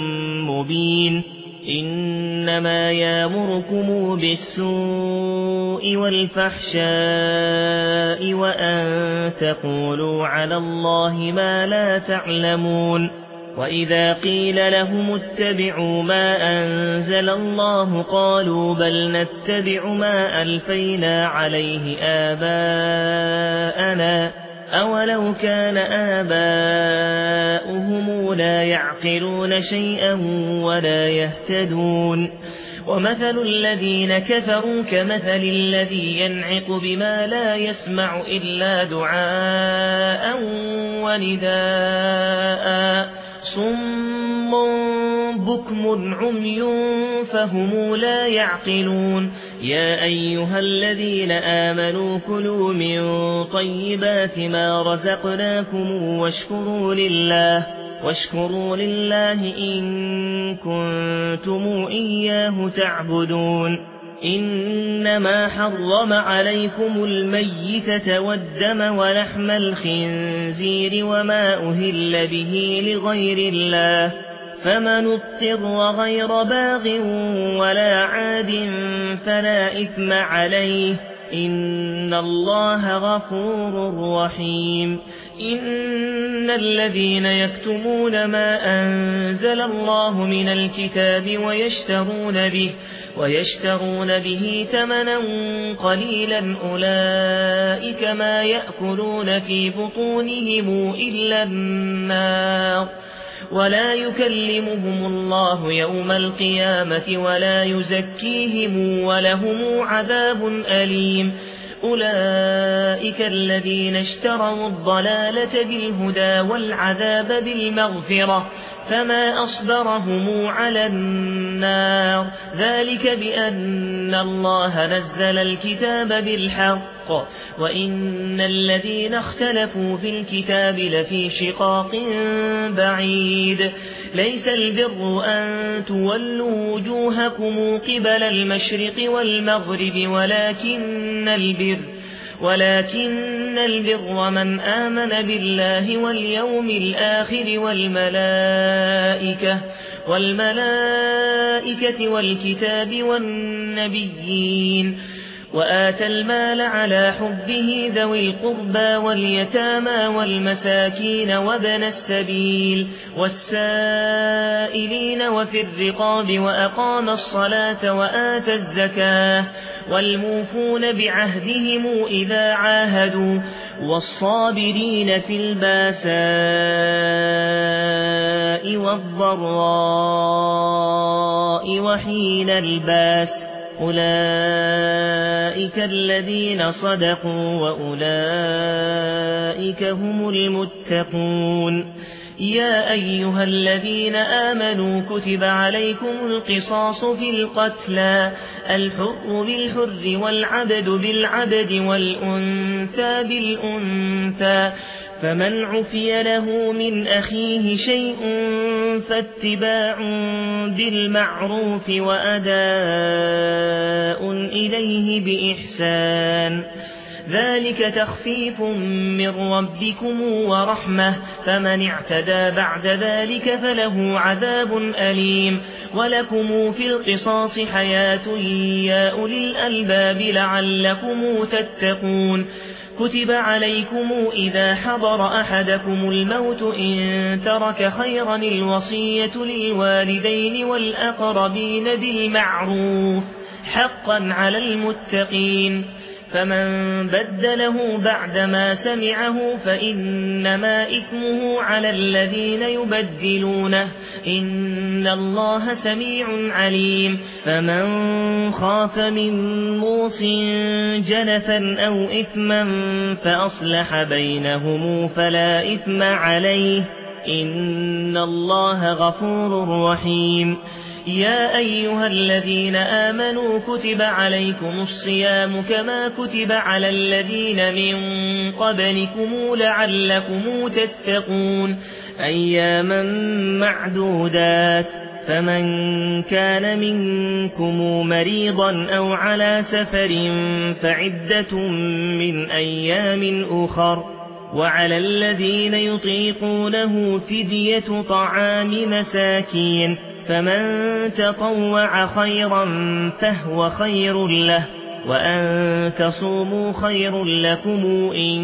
مبين إنما يأمركم بالسوء بالسوء والفحشاء وأن تقولوا على الله ما لا تعلمون وإذا قيل لهم اتبعوا ما أنزل الله قالوا بل نتبع ما ألفينا عليه آباءنا أولو كان آباؤهم لا يعقلون شيئا ولا يهتدون ومثل الذين كفروا كمثل الذي ينعق بما لا يسمع إلا دعاء ونداء صم بكم عمي فهم لا يعقلون يا أيها الذين آمنوا كلوا من طيبات ما رزقناكم واشكروا لله واشكروا لله إن كنتم إياه تعبدون إنما حرم عليكم الميتة والدم ولحم الخنزير وما أهل به لغير الله فمن اضطر غير باغ ولا عاد فلا إثم عليه إن الله غفور رحيم إن الذين يكتمون ما أنزل الله من الكتاب ويشترون به ويشترون به ثمنا قليلا أولئك ما يأكلون في بطونهم إلا النار ولا يكلمهم الله يوم القيامة ولا يزكيهم ولهم عذاب أليم أولئك الذين اشتروا الضلالة بالهدى والعذاب بالمغفرة فما أصبرهم على النار ذلك بأن الله نزل الكتاب بالحق وإن الذين اختلفوا في الكتاب لفي شقاق بعيد ليس البر أن تولوا وجوهكم قبل المشرق والمغرب ولكن البر ولكن البر من آمن بالله واليوم الآخر والملائكة والملائكة والكتاب والنبيين وآتى المال على حبه ذوي القربى واليتامى والمساكين وابن السبيل والسائلين وفي الرقاب وأقام الصلاة وآتى الزكاة والموفون بعهدهم إذا عاهدوا والصابرين في الباساء والضراء وحين الباس أولئك الذين صدقوا وأولئك هم المتقون يا أيها الذين آمنوا كتب عليكم القصاص في القتلى الحر بالحر والعبد بالعبد والأنثى بالأنثى فمن عفي له من أخيه شيء فاتباع بالمعروف وأداء إليه بإحسان ذلك تخفيف من ربكم ورحمة فمن اعتدى بعد ذلك فله عذاب أليم ولكم في القصاص حياة يا أولي الألباب لعلكم تتقون كتب عليكم إذا حضر أحدكم الموت إن ترك خيرا الوصية للوالدين والأقربين بالمعروف حقا على المتقين فمن بدله بعدما سمعه فإنما إثمه على الذين يبدلونه إن الله سميع عليم فمن خاف من موص جنفا أو إثما فأصلح بينهم فلا إثم عليه إن الله غفور رحيم يا أيها الذين آمنوا كتب عليكم الصيام كما كتب على الذين من قبلكم لعلكم تتقون أياما معدودات فمن كان منكم مريضا أو على سفر فعدة من أيام أخر وعلى الذين يطيقونه فدية طعام مساكين فمن تطوع خيرا فهو خير له وأن تصوموا خير لكم إن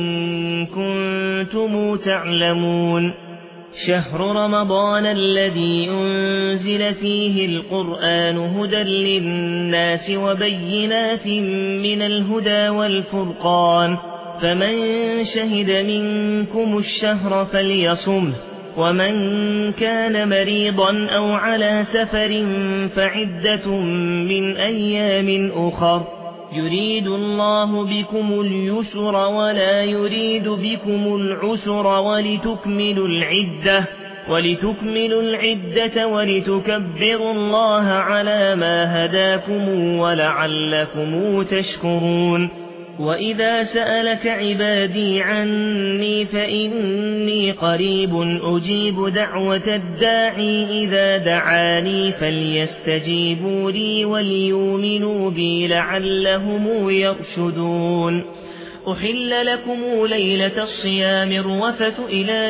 كنتم تعلمون شهر رمضان الذي أنزل فيه القرآن هدى للناس وبينات من الهدى والفرقان فمن شهد منكم الشهر فليصمه ومن كان مريضا أو على سفر فعدة من أيام أخر يريد الله بكم اليسر ولا يريد بكم العسر ولتكملوا العدة ولتكملوا العدة ولتكبروا الله على ما هداكم ولعلكم تشكرون وإذا سألك عبادي عني فإني قريب أجيب دعوة الداعي إذا دعاني فليستجيبوا لي وليؤمنوا بي لعلهم يرشدون أحل لكم ليلة الصيام الرفث إلى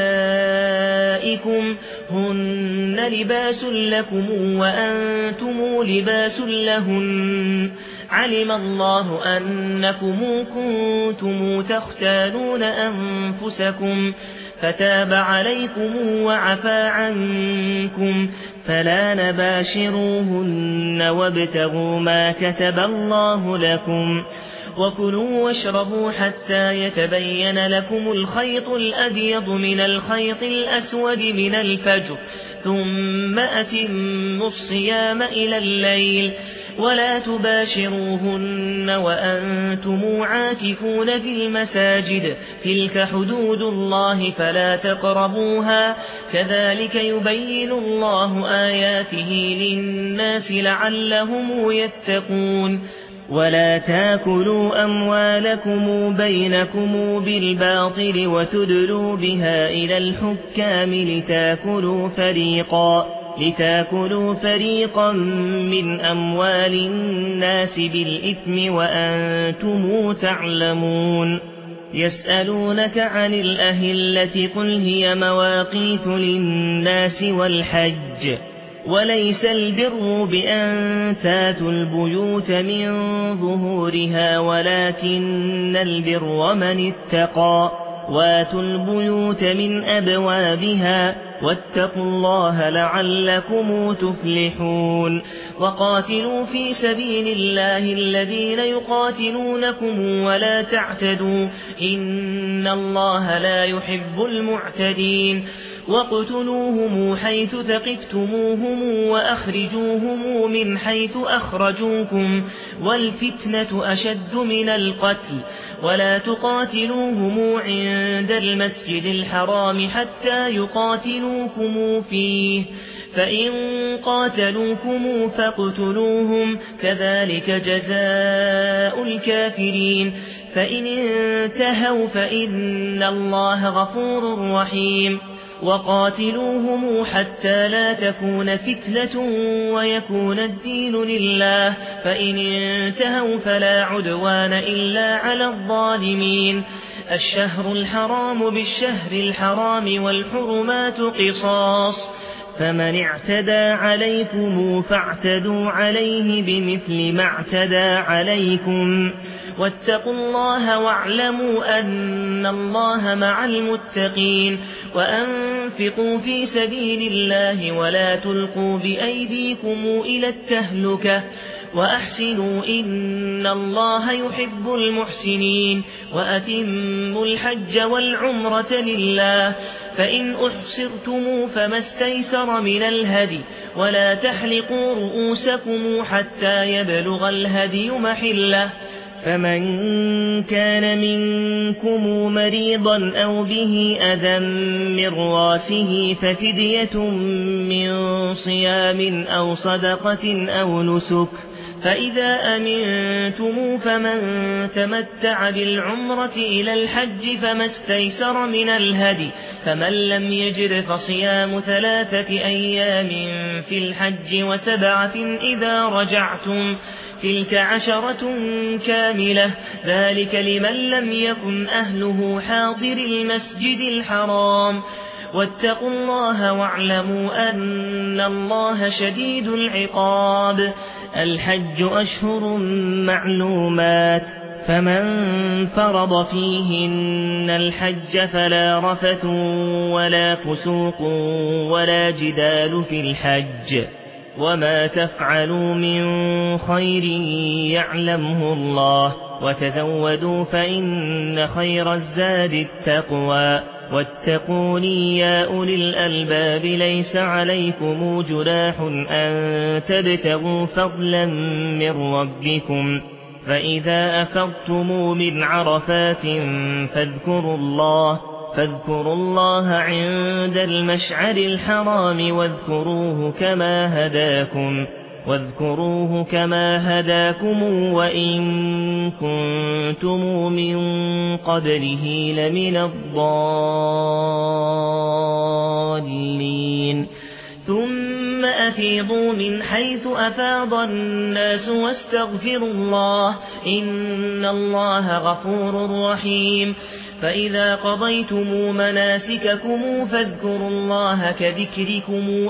نسائكم هن لباس لكم وأنتم لباس لهن علم الله أنكم كنتم تختانون أنفسكم فتاب عليكم وعفى عنكم فلا نباشروهن وابتغوا ما كتب الله لكم وكلوا واشربوا حتى يتبين لكم الخيط الأبيض من الخيط الأسود من الفجر ثم أتموا الصيام إلى الليل ولا تباشروهن وأنتم عاكفون في المساجد تلك حدود الله فلا تقربوها كذلك يبين الله آياته للناس لعلهم يتقون ولا تاكلوا أموالكم بينكم بالباطل وتدلوا بها إلى الحكام لتاكلوا فريقا لتاكلوا فريقا من أموال الناس بالإثم وأنتم تعلمون يسألونك عن الأهلة قل هي مواقيت للناس والحج وليس البر بأن تاتوا البيوت من ظهورها ولكن البر من اتقى واتوا البيوت من أبوابها واتقوا الله لعلكم تفلحون وقاتلوا في سبيل الله الذين يقاتلونكم ولا تعتدوا إن الله لا يحب المعتدين وقتلوهم حيث ثقفتموهم وأخرجوهم من حيث أخرجوكم والفتنة أشد من القتل ولا تقاتلوهم عند المسجد الحرام حتى يقاتلوكم فيه فإن قاتلوكم فاقتلوهم كذلك جزاء الكافرين فإن انتهوا فإن الله غفور رحيم وقاتلوهم حتى لا تكون فتنة ويكون الدين لله فإن انتهوا فلا عدوان إلا على الظالمين الشهر الحرام بالشهر الحرام والحرمات قصاص فمن اعتدى عليكم فاعتدوا عليه بمثل ما اعتدى عليكم واتقوا الله واعلموا أن الله مع المتقين وأنفقوا في سبيل الله ولا تلقوا بأيديكم إلى التهلكة وأحسنوا إن الله يحب المحسنين وأتموا الحج والعمرة لله فإن أحصرتم فما استيسر من الهدي ولا تحلقوا رؤوسكم حتى يبلغ الهدي محله فمن كان منكم مريضا أو به أذى من راسه ففدية من صيام أو صدقة أو نسك فإذا أمنتم فمن تمتع بالعمرة إلى الحج فما استيسر من الهدي فمن لم يجد فصيام ثلاثة أيام في الحج وسبعة إذا رجعتم تلك عشرة كاملة ذلك لمن لم يكن أهله حاضر المسجد الحرام واتقوا الله واعلموا أن الله شديد العقاب الحج أشهر معلومات فمن فرض فيهن الحج فلا رفث ولا فسوق ولا جدال في الحج وما تفعلوا من خير يعلمه الله وتزودوا فإن خير الزاد التقوى واتقوني يا أولي الألباب ليس عليكم جناح أن تبتغوا فضلا من ربكم فإذا أفضتم من عرفات فاذكروا الله فاذكروا الله عند المشعر الحرام واذكروه كما هداكم واذكروه كما هداكم وإن كنتم من قبله لمن الضالين ثم أفيضوا من حيث أفاض الناس واستغفروا الله إن الله غفور رحيم فإذا قضيتم مناسككم فاذكروا الله كذكركم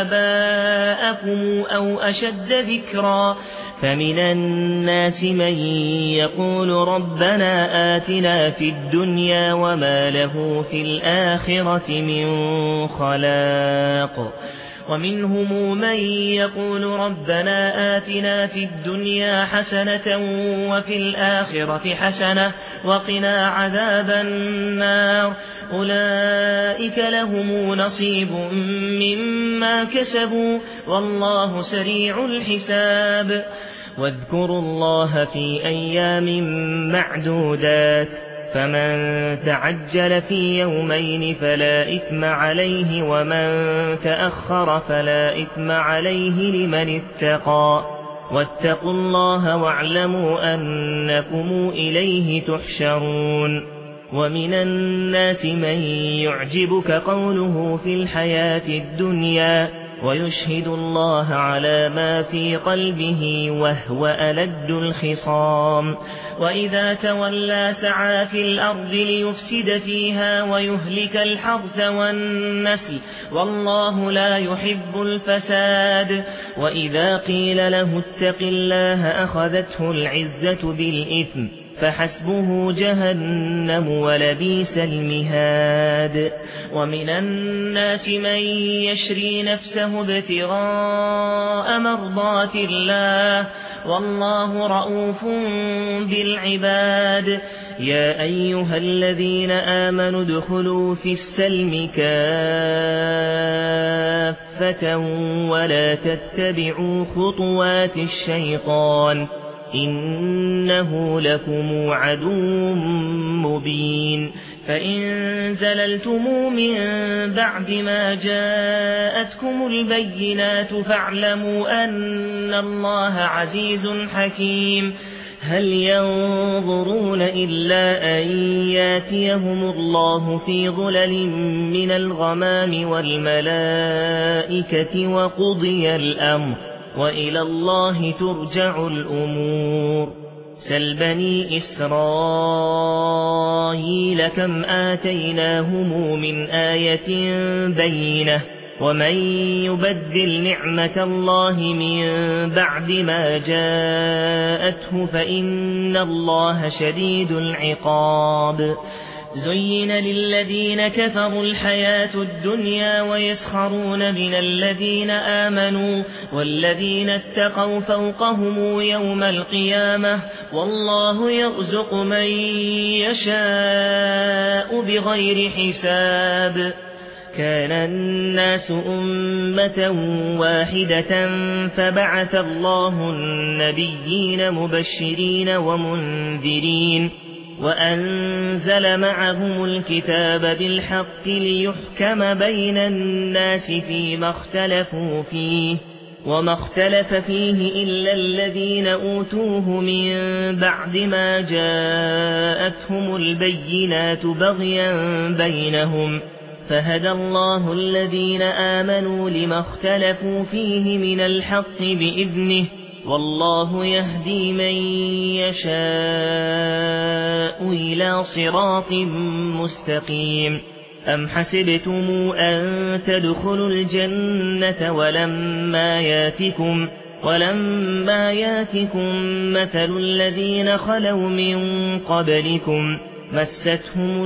آباءكم أو أشد ذكرا فمن الناس من يقول ربنا آتنا في الدنيا وما له في الآخرة من خلاق ومنهم من يقول ربنا آتنا في الدنيا حسنة وفي الآخرة حسنة وقنا عذاب النار أولئك لهم نصيب مما كسبوا والله سريع الحساب واذكروا الله في أيام معدودات فمن تعجل في يومين فلا إثم عليه ومن تأخر فلا إثم عليه لمن اتقى واتقوا الله واعلموا أنكم إليه تحشرون ومن الناس من يعجبك قوله في الحياة الدنيا ويشهد الله على ما في قلبه وهو ألد الخصام وإذا تولى سعى في الأرض ليفسد فيها ويهلك الحرث والنسل والله لا يحب الفساد وإذا قيل له اتق الله أخذته العزة بالإثم فحسبه جهنم ولبئس المهاد ومن الناس من يشري نفسه ابتغاء مرضات الله والله رؤوف بالعباد يا أيها الذين آمنوا ادخلوا في السلم كافة ولا تتبعوا خطوات الشيطان إنه لكم عدو مبين فإن زللتم من بعد ما جاءتكم البينات فاعلموا أن الله عزيز حكيم هل ينظرون إلا أن ياتيهم الله في ظلل من الغمام والملائكة وقضي الأمر وإلى الله ترجع الأمور سل بني إسرائيل كم آتيناهم من آية بينة ومن يبدل نعمة الله من بعد ما جاءته فإن الله شديد العقاب زين للذين كفروا الحياة الدنيا ويسخرون من الذين آمنوا والذين اتقوا فوقهم يوم القيامة والله يرزق من يشاء بغير حساب كان الناس أمة واحدة فبعث الله النبيين مبشرين ومنذرين وأنزل معهم الكتاب بالحق ليحكم بين الناس فيما اختلفوا فيه وما اختلف فيه إلا الذين أوتوه من بعد ما جاءتهم البينات بغيا بينهم فهدى الله الذين آمنوا لما اختلفوا فيه من الحق بإذنه والله يهدي من يشاء إلى صراط مستقيم أم حسبتم أن تدخلوا الجنة ولما ياتكم ولما ياتكم مثل الذين خلوا من قبلكم مستهم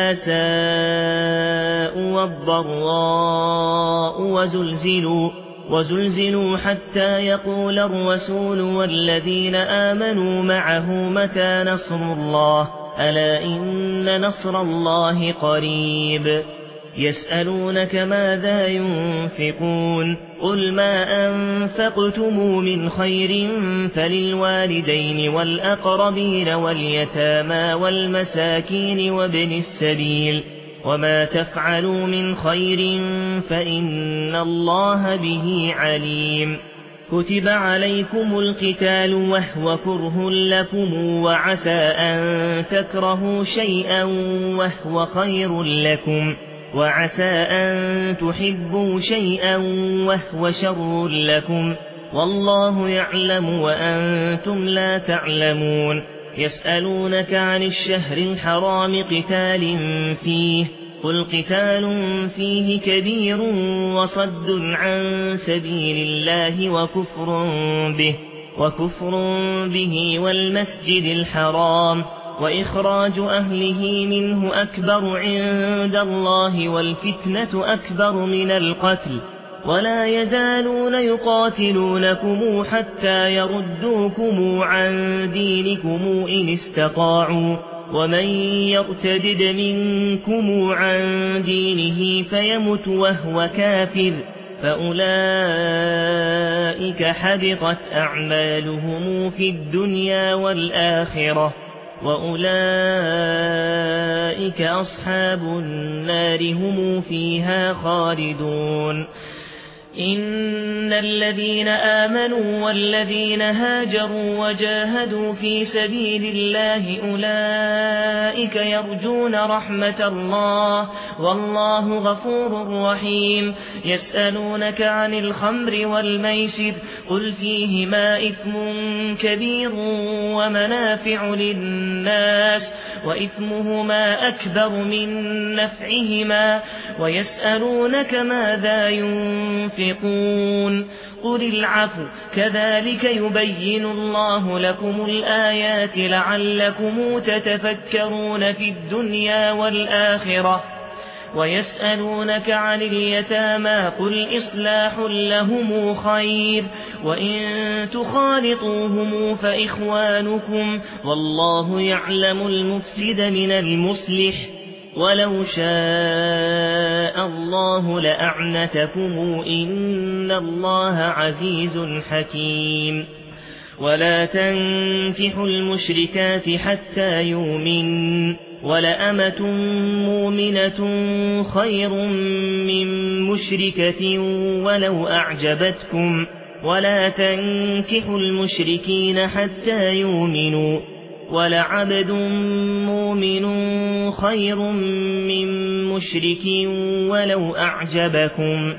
الباساء والضراء وزلزلوا, وزلزلوا حتى يقول الرسول والذين آمنوا معه متى نصر الله ألا إن نصر الله قريب يسألونك ماذا ينفقون قل ما أنفقتم من خير فللوالدين والأقربين واليتامى والمساكين وابن السبيل وما تفعلوا من خير فإن الله به عليم كتب عليكم القتال وهو كره لكم وعسى أن تكرهوا شيئا وهو خير لكم وعسى أن تحبوا شيئا وهو شر لكم والله يعلم وأنتم لا تعلمون يسألونك عن الشهر الحرام قتال فيه قل قتال فيه كبير وصد عن سبيل الله وكفر به وكفر به والمسجد الحرام وإخراج أهله منه أكبر عند الله والفتنة أكبر من القتل ولا يزالون يقاتلونكم حتى يردوكم عن دينكم إن استطاعوا ومن يرتدد منكم عن دينه فيمت وهو كافر فأولئك حبطت أعمالهم في الدنيا والآخرة وأولئك أصحاب النار هم فيها خالدون إن الذين آمنوا والذين هاجروا وجاهدوا في سبيل الله أولئك يرجون رحمة الله والله غفور رحيم يسألونك عن الخمر والميسر قل فيهما إثم كبير ومنافع للناس وإثمهما أكبر من نفعهما ويسألونك ماذا ينفقون قل العفو كذلك يبين الله لكم الآيات لعلكم تتفكرون في الدنيا والآخرة ويسألونك عن اليتامى قل إصلاح لهم خير وإن تخالطوهم فإخوانكم والله يعلم المفسد من المصلح ولو شاء الله لأعنتكم إن الله عزيز حكيم ولا تنكحوا المشركات حتى يؤمنوا ولأمة مؤمنة خير من مشركة ولو أعجبتكم ولا تنكحوا المشركين حتى يؤمنوا ولعبد مؤمن خير من مشرك ولو أعجبكم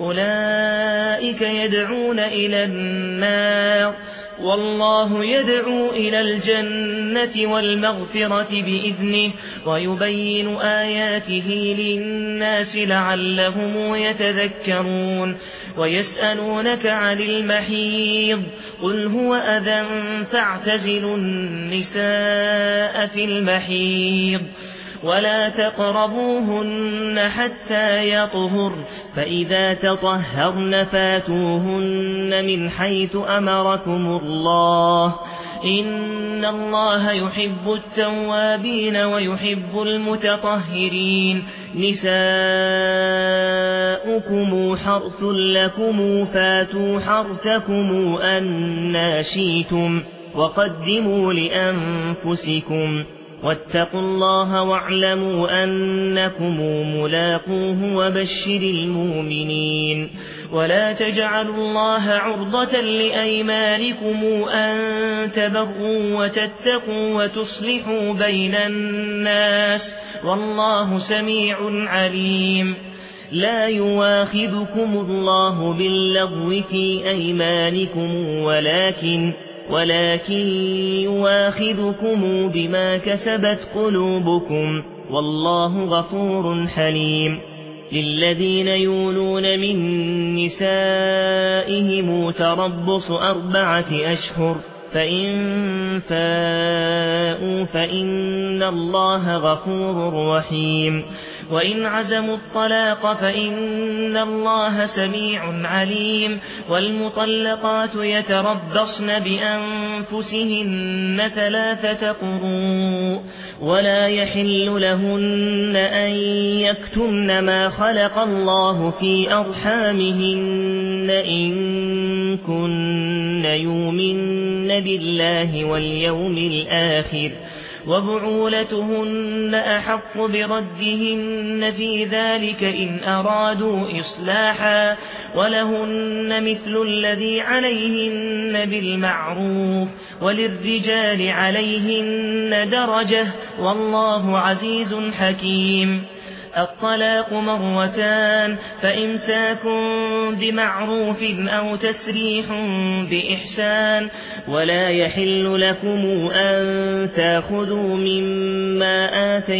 أولئك يدعون إلى النار والله يدعو إلى الجنة والمغفرة بإذنه ويبين آياته للناس لعلهم يتذكرون ويسألونك عن المحيض قل هو أذى فاعتزلوا النساء في المحيض ولا تقربوهن حتى يطهر فإذا تطهرن فاتوهن من حيث أمركم الله إن الله يحب التوابين ويحب المتطهرين نساؤكم حرث لكم فاتوا حرثكم أنى شئتم وقدموا لأنفسكم واتقوا الله واعلموا أنكم ملاقوه وبشر المؤمنين ولا تجعلوا الله عرضة لأيمانكم أن تبروا وتتقوا وتصلحوا بين الناس والله سميع عليم لا يواخذكم الله باللغو في أيمانكم ولكن ولكن يواخذكم بما كسبت قلوبكم والله غفور حليم للذين يولون من نسائهم تربص أربعة أشهر فإن فاءوا فإن الله غفور رحيم وإن عزموا الطلاق فإن الله سميع عليم والمطلقات يتربصن بأنفسهن ثلاثة قروء ولا يحل لهن أن يكتمن ما خلق الله في أرحامهن إن كن يؤمن بالله واليوم الآخر وبعولتهن أحق بردهن في ذلك إن أرادوا إصلاحا ولهن مثل الذي عليهن بالمعروف وللرجال عليهن درجة والله عزيز حكيم الطلاق مرتان فإمساك بمعروف أو تسريح بإحسان ولا يحل لكم أن تأخذوا مما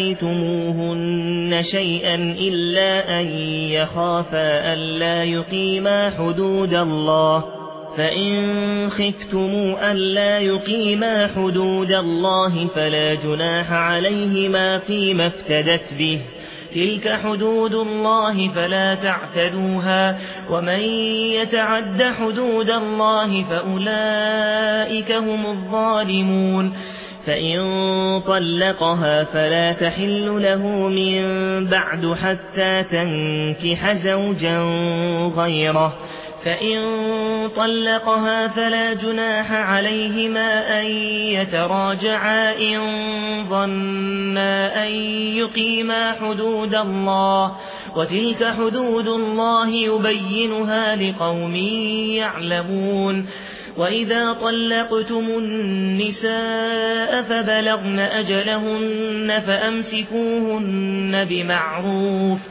آتيتموهن شيئا إلا أن يخافا ألا يقيما حدود الله فإن خفتموا ألا يقيما حدود الله فلا جناح عليهما فيما افتدت به تلك حدود الله فلا تعتدوها ومن يتعد حدود الله فأولئك هم الظالمون فإن طلقها فلا تحل له من بعد حتى تنكح زوجا غيره فإن طلقها فلا جناح عليهما أن يتراجعا إن ظنا أن يقيما حدود الله وتلك حدود الله يبينها لقوم يعلمون وإذا طلقتم النساء فبلغن أجلهن فأمسكوهن بمعروف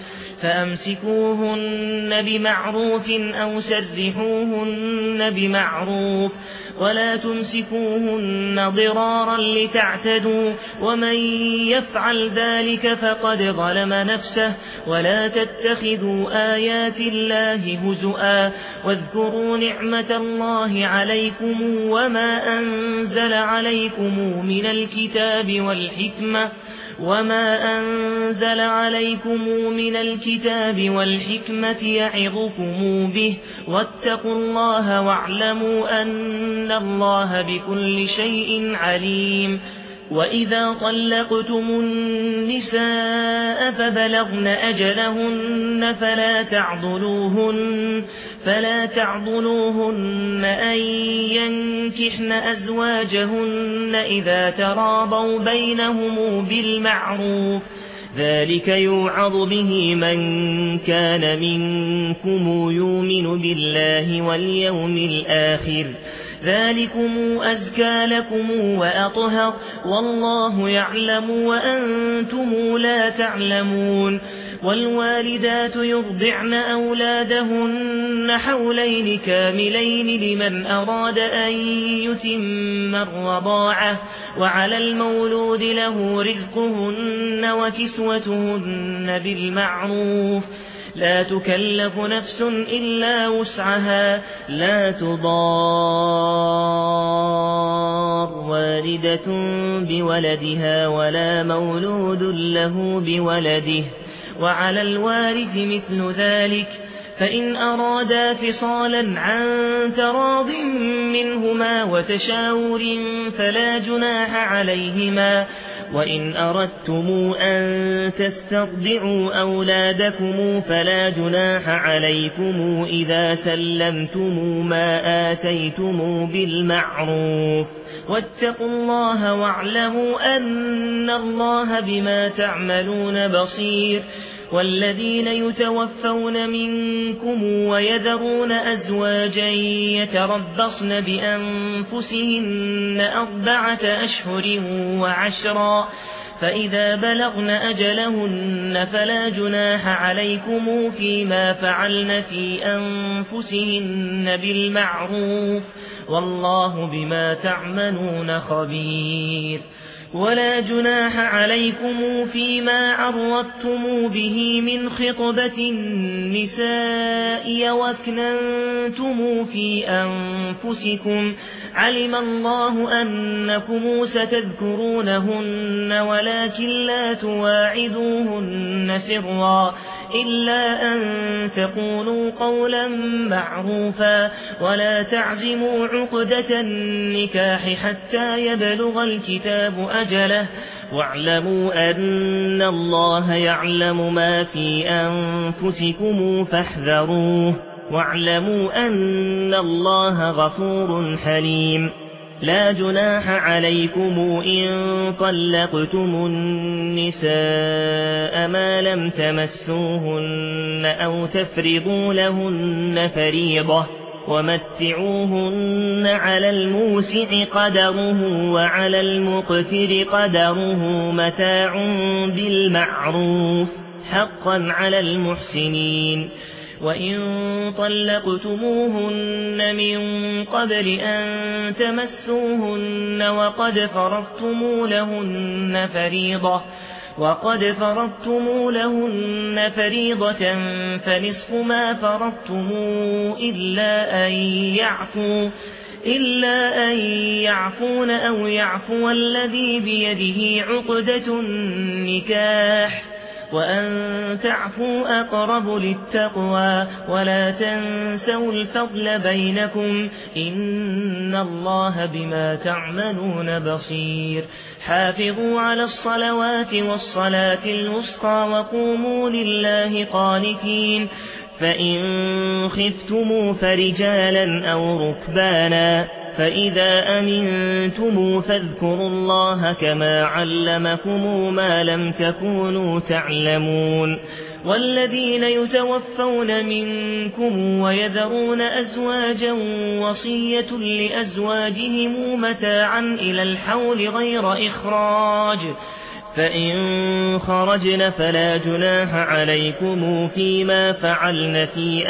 فأمسكوهن بمعروف أو سرحوهن بمعروف ولا تمسكوهن ضرارا لتعتدوا ومن يفعل ذلك فقد ظلم نفسه ولا تتخذوا آيات الله هزؤا واذكروا نعمة الله عليكم وما أنزل عليكم من الكتاب والحكمة وما أنزل عليكم من الكتاب والحكمة يعظكم به واتقوا الله واعلموا أن الله بكل شيء عليم وإذا طلقتم النساء فبلغن أجلهن فلا تعضلوهن فلا تعضلوهن أن ينكحن أزواجهن إذا تراضوا بينهم بالمعروف ذلك يوعظ به من كان منكم يؤمن بالله واليوم الآخر ذلكم أزكى لكم وأطهر والله يعلم وأنتم لا تعلمون والوالدات يرضعن أولادهن حولين كاملين لمن أراد أن يتم الرضاعة وعلى المولود له رزقهن وكسوتهن بالمعروف لا تكلف نفس إلا وسعها لا تضار والدة بولدها ولا مولود له بولده وعلى الوارث مثل ذلك فإن أرادا فصالا عن تراض منهما وتشاور فلا جناح عليهما وإن أردتم أن تسترضعوا أولادكم فلا جناح عليكم إذا سلمتم ما آتيتم بالمعروف واتقوا الله واعلموا أن الله بما تعملون بصير والذين يتوفون منكم ويذرون أزواجا يتربصن بأنفسهن أربعة أشهر وعشرا فإذا بلغن أجلهن فلا جناح عليكم فيما فعلن في أنفسهن بالمعروف والله بما تعملون خبير ولا جناح عليكم فيما عرضتم به من خطبة النساء وأكننتم في أنفسكم علم الله أنكم ستذكرونهن ولكن لا تواعدوهن سرا إلا أن تقولوا قولا معروفا ولا تعزموا عقدة النكاح حتى يبلغ الكتاب أجله واعلموا أن الله يعلم ما في أنفسكم فاحذروه واعلموا أن الله غفور حليم لا جناح عليكم إن طلقتم النساء ما لم تمسوهن أو تفرضوا لهن فريضة ومتعوهن على الموسع قدره وعلى المقتر قدره متاع بالمعروف حقا على المحسنين وإن طلقتموهن من قبل أن تمسوهن وقد فرضتم لهن فريضة وقد فرضتم لهن فريضة فنصف ما فرضتم إلا أن يعفوا إلا أن يعفون أو يعفو الذي بيده عقدة النكاح وأن تعفوا أقرب للتقوى ولا تنسوا الفضل بينكم إن الله بما تعملون بصير حافظوا على الصلوات والصلاة الوسطى وقوموا لله قانتين فإن خفتموا فرجالا أو ركبانا فإذا أمنتم فاذكروا الله كما علمكم ما لم تكونوا تعلمون والذين يتوفون منكم ويذرون أزواجا وصية لأزواجهم متاعا إلى الحول غير إخراج فإن خرجن فلا جناح عليكم فيما فعلن في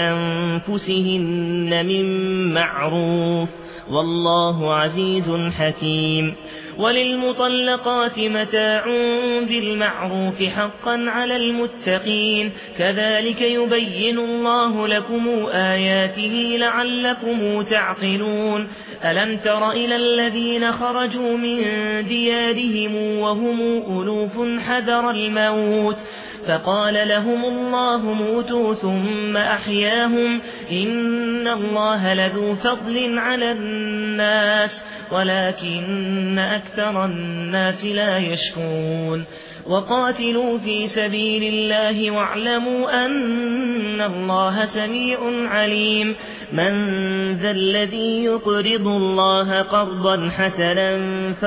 أنفسهن من معروف والله عزيز حكيم وللمطلقات متاع بالمعروف حقا على المتقين كذلك يبين الله لكم آياته لعلكم تعقلون ألم تر إلى الذين خرجوا من ديارهم وهم ألوف حذر الموت فقال لهم الله موتوا ثم أحياهم إن الله لذو فضل على الناس ولكن أكثر الناس لا يشكرون وقاتلوا في سبيل الله واعلموا أن الله سميع عليم من ذا الذي يقرض الله قرضا حسنا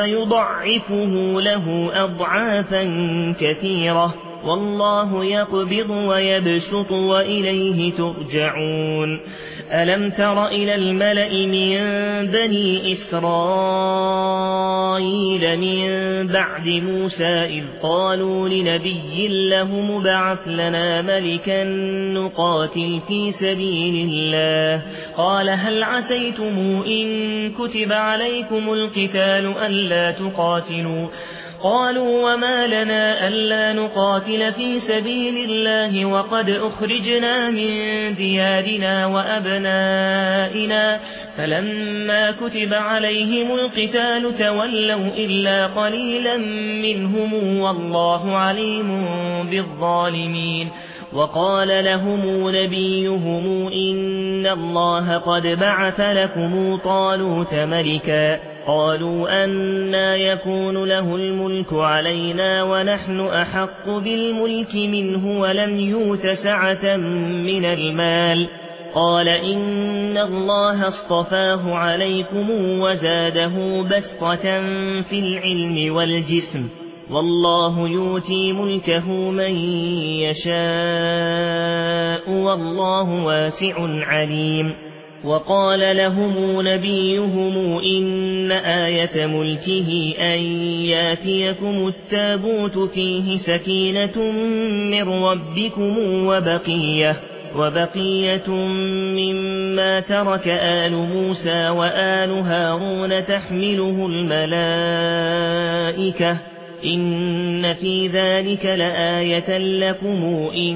فيضعفه له أضعافا كثيرة والله يقبض ويبسط وإليه ترجعون ألم تر إلى الملأ من بني إسرائيل من بعد موسى إذ قالوا لنبي له مبعث لنا ملكا نقاتل في سبيل الله قال هل عسيتم إن كتب عليكم القتال ألا تقاتلوا قالوا وما لنا ألا نقاتل في سبيل الله وقد أخرجنا من ديارنا وأبنائنا فلما كتب عليهم القتال تولوا إلا قليلا منهم والله عليم بالظالمين وقال لهم نبيهم إن الله قد بعث لكم طالوت ملكا قالوا أنى يكون له الملك علينا ونحن أحق بالملك منه ولم يؤت سعة من المال قال إن الله اصطفاه عليكم وزاده بسطة في العلم والجسم والله يؤتي ملكه من يشاء والله واسع عليم وقال لهم نبيهم إن آية ملكه أن ياتيكم التابوت فيه سكينة من ربكم وبقية وبقية مما ترك آل موسى وآل هارون تحمله الملائكة إن في ذلك لآية لكم إن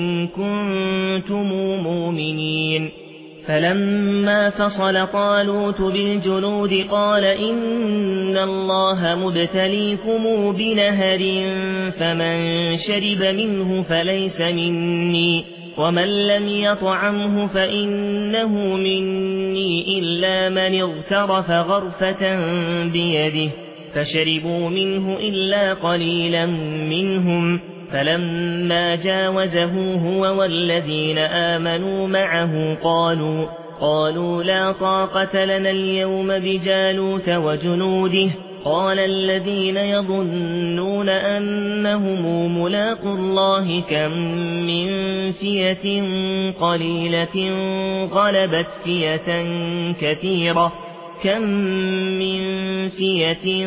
كنتم مؤمنين فلما فصل طالوت بالجنود قال إن الله مبتليكم بنهر فمن شرب منه فليس مني ومن لم يطعمه فإنه مني إلا من اغترف غرفة بيده فشربوا منه إلا قليلا منهم فلما جاوزه هو والذين آمنوا معه قالوا قالوا لا طاقة لنا اليوم بجالوت وجنوده قال الذين يظنون أنهم ملاقوا الله كم من فئة قليلة غلبت فئة كثيرة كم من فئة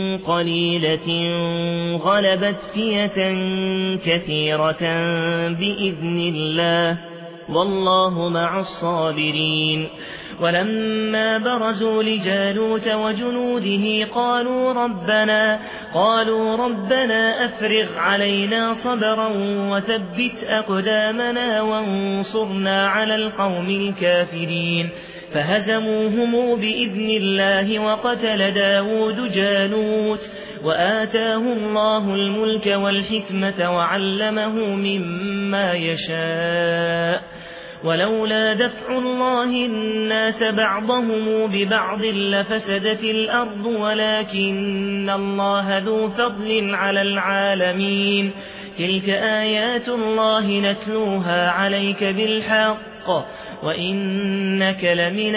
قليلة غلبت فئة كثيرة بإذن الله والله مع الصابرين ولما برزوا لجالوت وجنوده قالوا ربنا قالوا ربنا أفرغ علينا صبرا وثبت أقدامنا وانصرنا على القوم الكافرين فهزموهم بإذن الله وقتل داود جالوت وآتاه الله الملك والحكمة وعلمه مما يشاء ولولا دفع الله الناس بعضهم ببعض لفسدت الأرض ولكن الله ذو فضل على العالمين تلك آيات الله نتلوها عليك بالحق وإنك لمن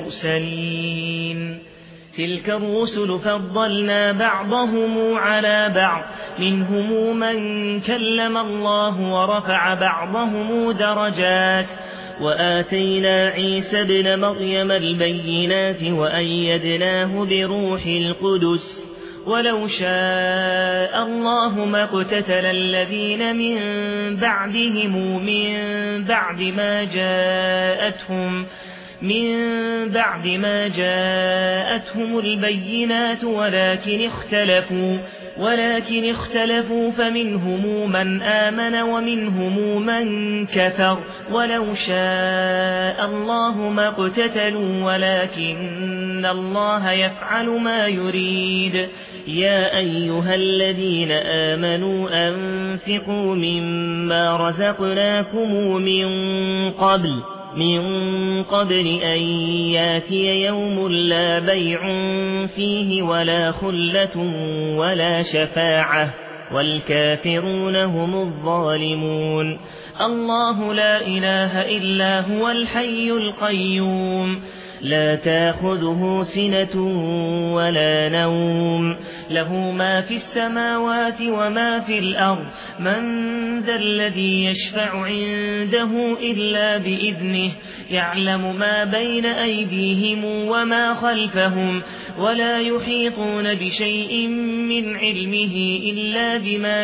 المرسلين تلك الرسل فضلنا بعضهم على بعض منهم من كلم الله ورفع بعضهم درجات وآتينا عيسى ابن مريم البينات وأيدناه بروح القدس ولو شاء الله ما اقتتل الذين من بعدهم من بعد ما جاءتهم من بعد ما جاءتهم البينات ولكن اختلفوا ولكن اختلفوا فمنهم من آمن ومنهم من كفر ولو شاء الله ما اقتتلوا ولكن الله يفعل ما يريد يا أيها الذين آمنوا أنفقوا مما رزقناكم من قبل من قبل أن ياتي يوم لا بيع فيه ولا خلة ولا شفاعة والكافرون هم الظالمون الله لا إله إلا هو الحي القيوم لا تأخذه سنة ولا نوم له ما في السماوات وما في الأرض من ذا الذي يشفع عنده إلا بإذنه يعلم ما بين أيديهم وما خلفهم ولا يحيطون بشيء من علمه إلا بما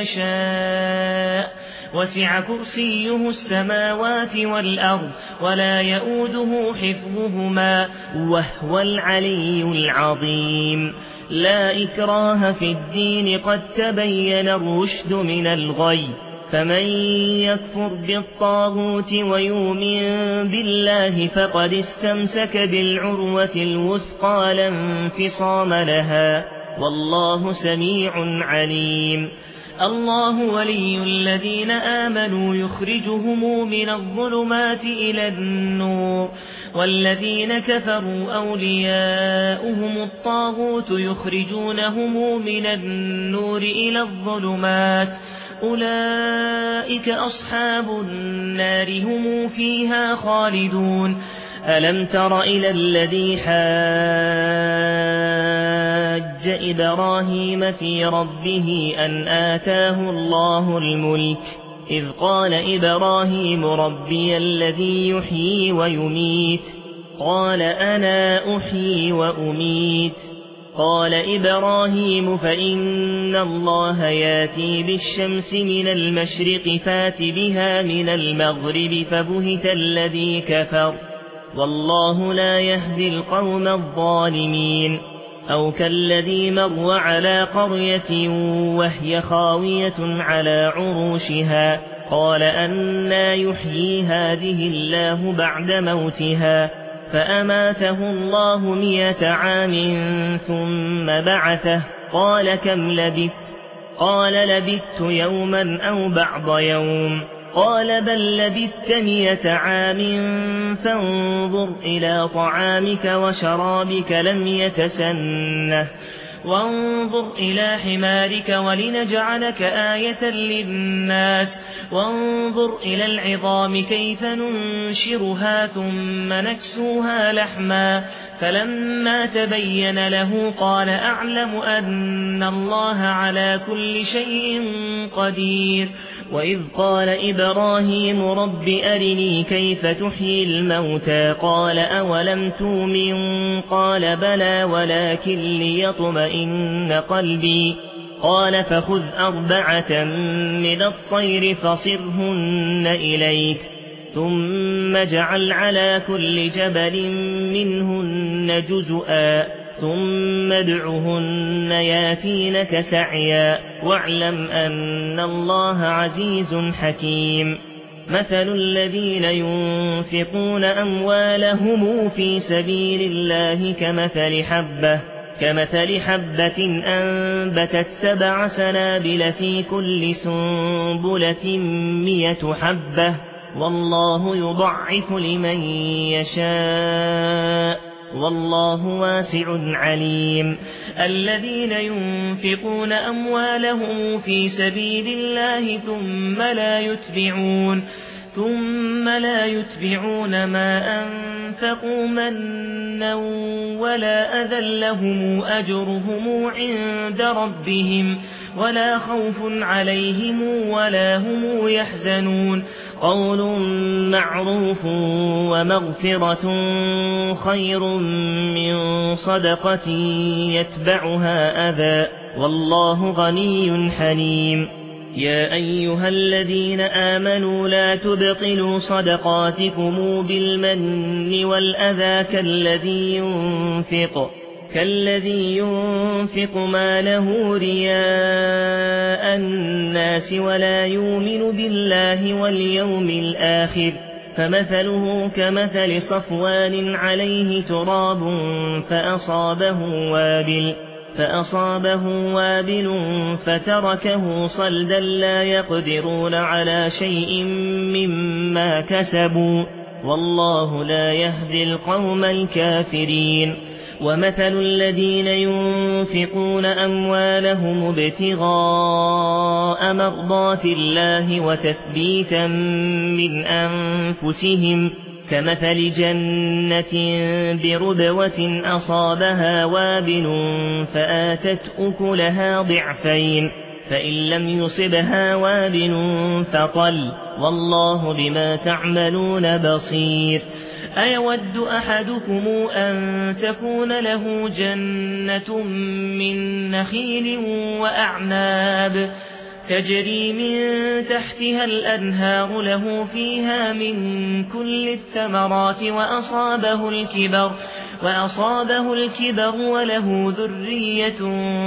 شاء وسع كرسيه السماوات والأرض ولا يؤوده حفظهما وهو العلي العظيم لا إكراه في الدين قد تبين الرشد من الغي فمن يكفر بالطاغوت ويؤمن بالله فقد استمسك بالعروة الوثقى لا انفصام لها والله سميع عليم الله ولي الذين آمنوا يخرجهم من الظلمات إلى النور والذين كفروا أولياؤهم الطاغوت يخرجونهم من النور إلى الظلمات أولئك أصحاب النار هم فيها خالدون ألم تر إلى الذي حاج إبراهيم في ربه أن آتاه الله الملك إذ قال إبراهيم ربي الذي يحيي ويميت قال أنا أحيي وأميت قال إبراهيم فإن الله ياتي بالشمس من المشرق فات بها من المغرب فبهت الذي كفر والله لا يهدي القوم الظالمين أو كالذي مر على قرية وهي خاوية على عروشها قال أنى يحيي هذه الله بعد موتها فأماته الله مئة عام ثم بعثه قال كم لبثت قال لبثت يوما أو بعض يوم قال بل لبثت مئة عام فانظر إلى طعامك وشرابك لم يتسنه وانظر إلى حمارك ولنجعلك آية للناس وانظر إلى العظام كيف ننشرها ثم نكسوها لحما فلما تبين له قال أعلم أن الله على كل شيء قدير وإذ قال إبراهيم رب أرني كيف تحيي الموتى قال أولم تؤمن قال بلى ولكن ليطمئن قلبي قال فخذ أربعة من الطير فصرهن إليك ثم اجعل على كل جبل منهن جزءا ثم ادعهن ياتينك سعيا واعلم أن الله عزيز حكيم مثل الذين ينفقون أموالهم في سبيل الله كمثل حبة كمثل حبة أنبتت سبع سنابل في كل سنبلة مئة حبة والله يضعف لمن يشاء والله واسع عليم الذين ينفقون أموالهم في سبيل الله ثم لا يتبعون ثم لا يتبعون ما أنفقوا منا ولا أذى لهم أجرهم عند ربهم ولا خوف عليهم ولا هم يحزنون قول معروف ومغفرة خير من صدقة يتبعها أذى والله غني حليم يا أيها الذين آمنوا لا تبطلوا صدقاتكم بالمن والأذى كالذي ينفق كالذي ينفق ماله رياء الناس ولا يؤمن بالله واليوم الآخر فمثله كمثل صفوان عليه تراب فأصابه وابل فأصابه وابل فتركه صلدا لا يقدرون على شيء مما كسبوا والله لا يهدي القوم الكافرين ومثل الذين ينفقون أموالهم ابتغاء مرضات الله وتثبيتا من أنفسهم كمثل جنة بربوة أصابها وابل فآتت أكلها ضعفين فإن لم يصبها وابل فطل والله بما تعملون بصير أيود أحدكم أن تكون له جنة من نخيل وأعناب تجري من تحتها الأنهار له فيها من كل الثمرات وأصابه الكبر وأصابه الكبر وله ذرية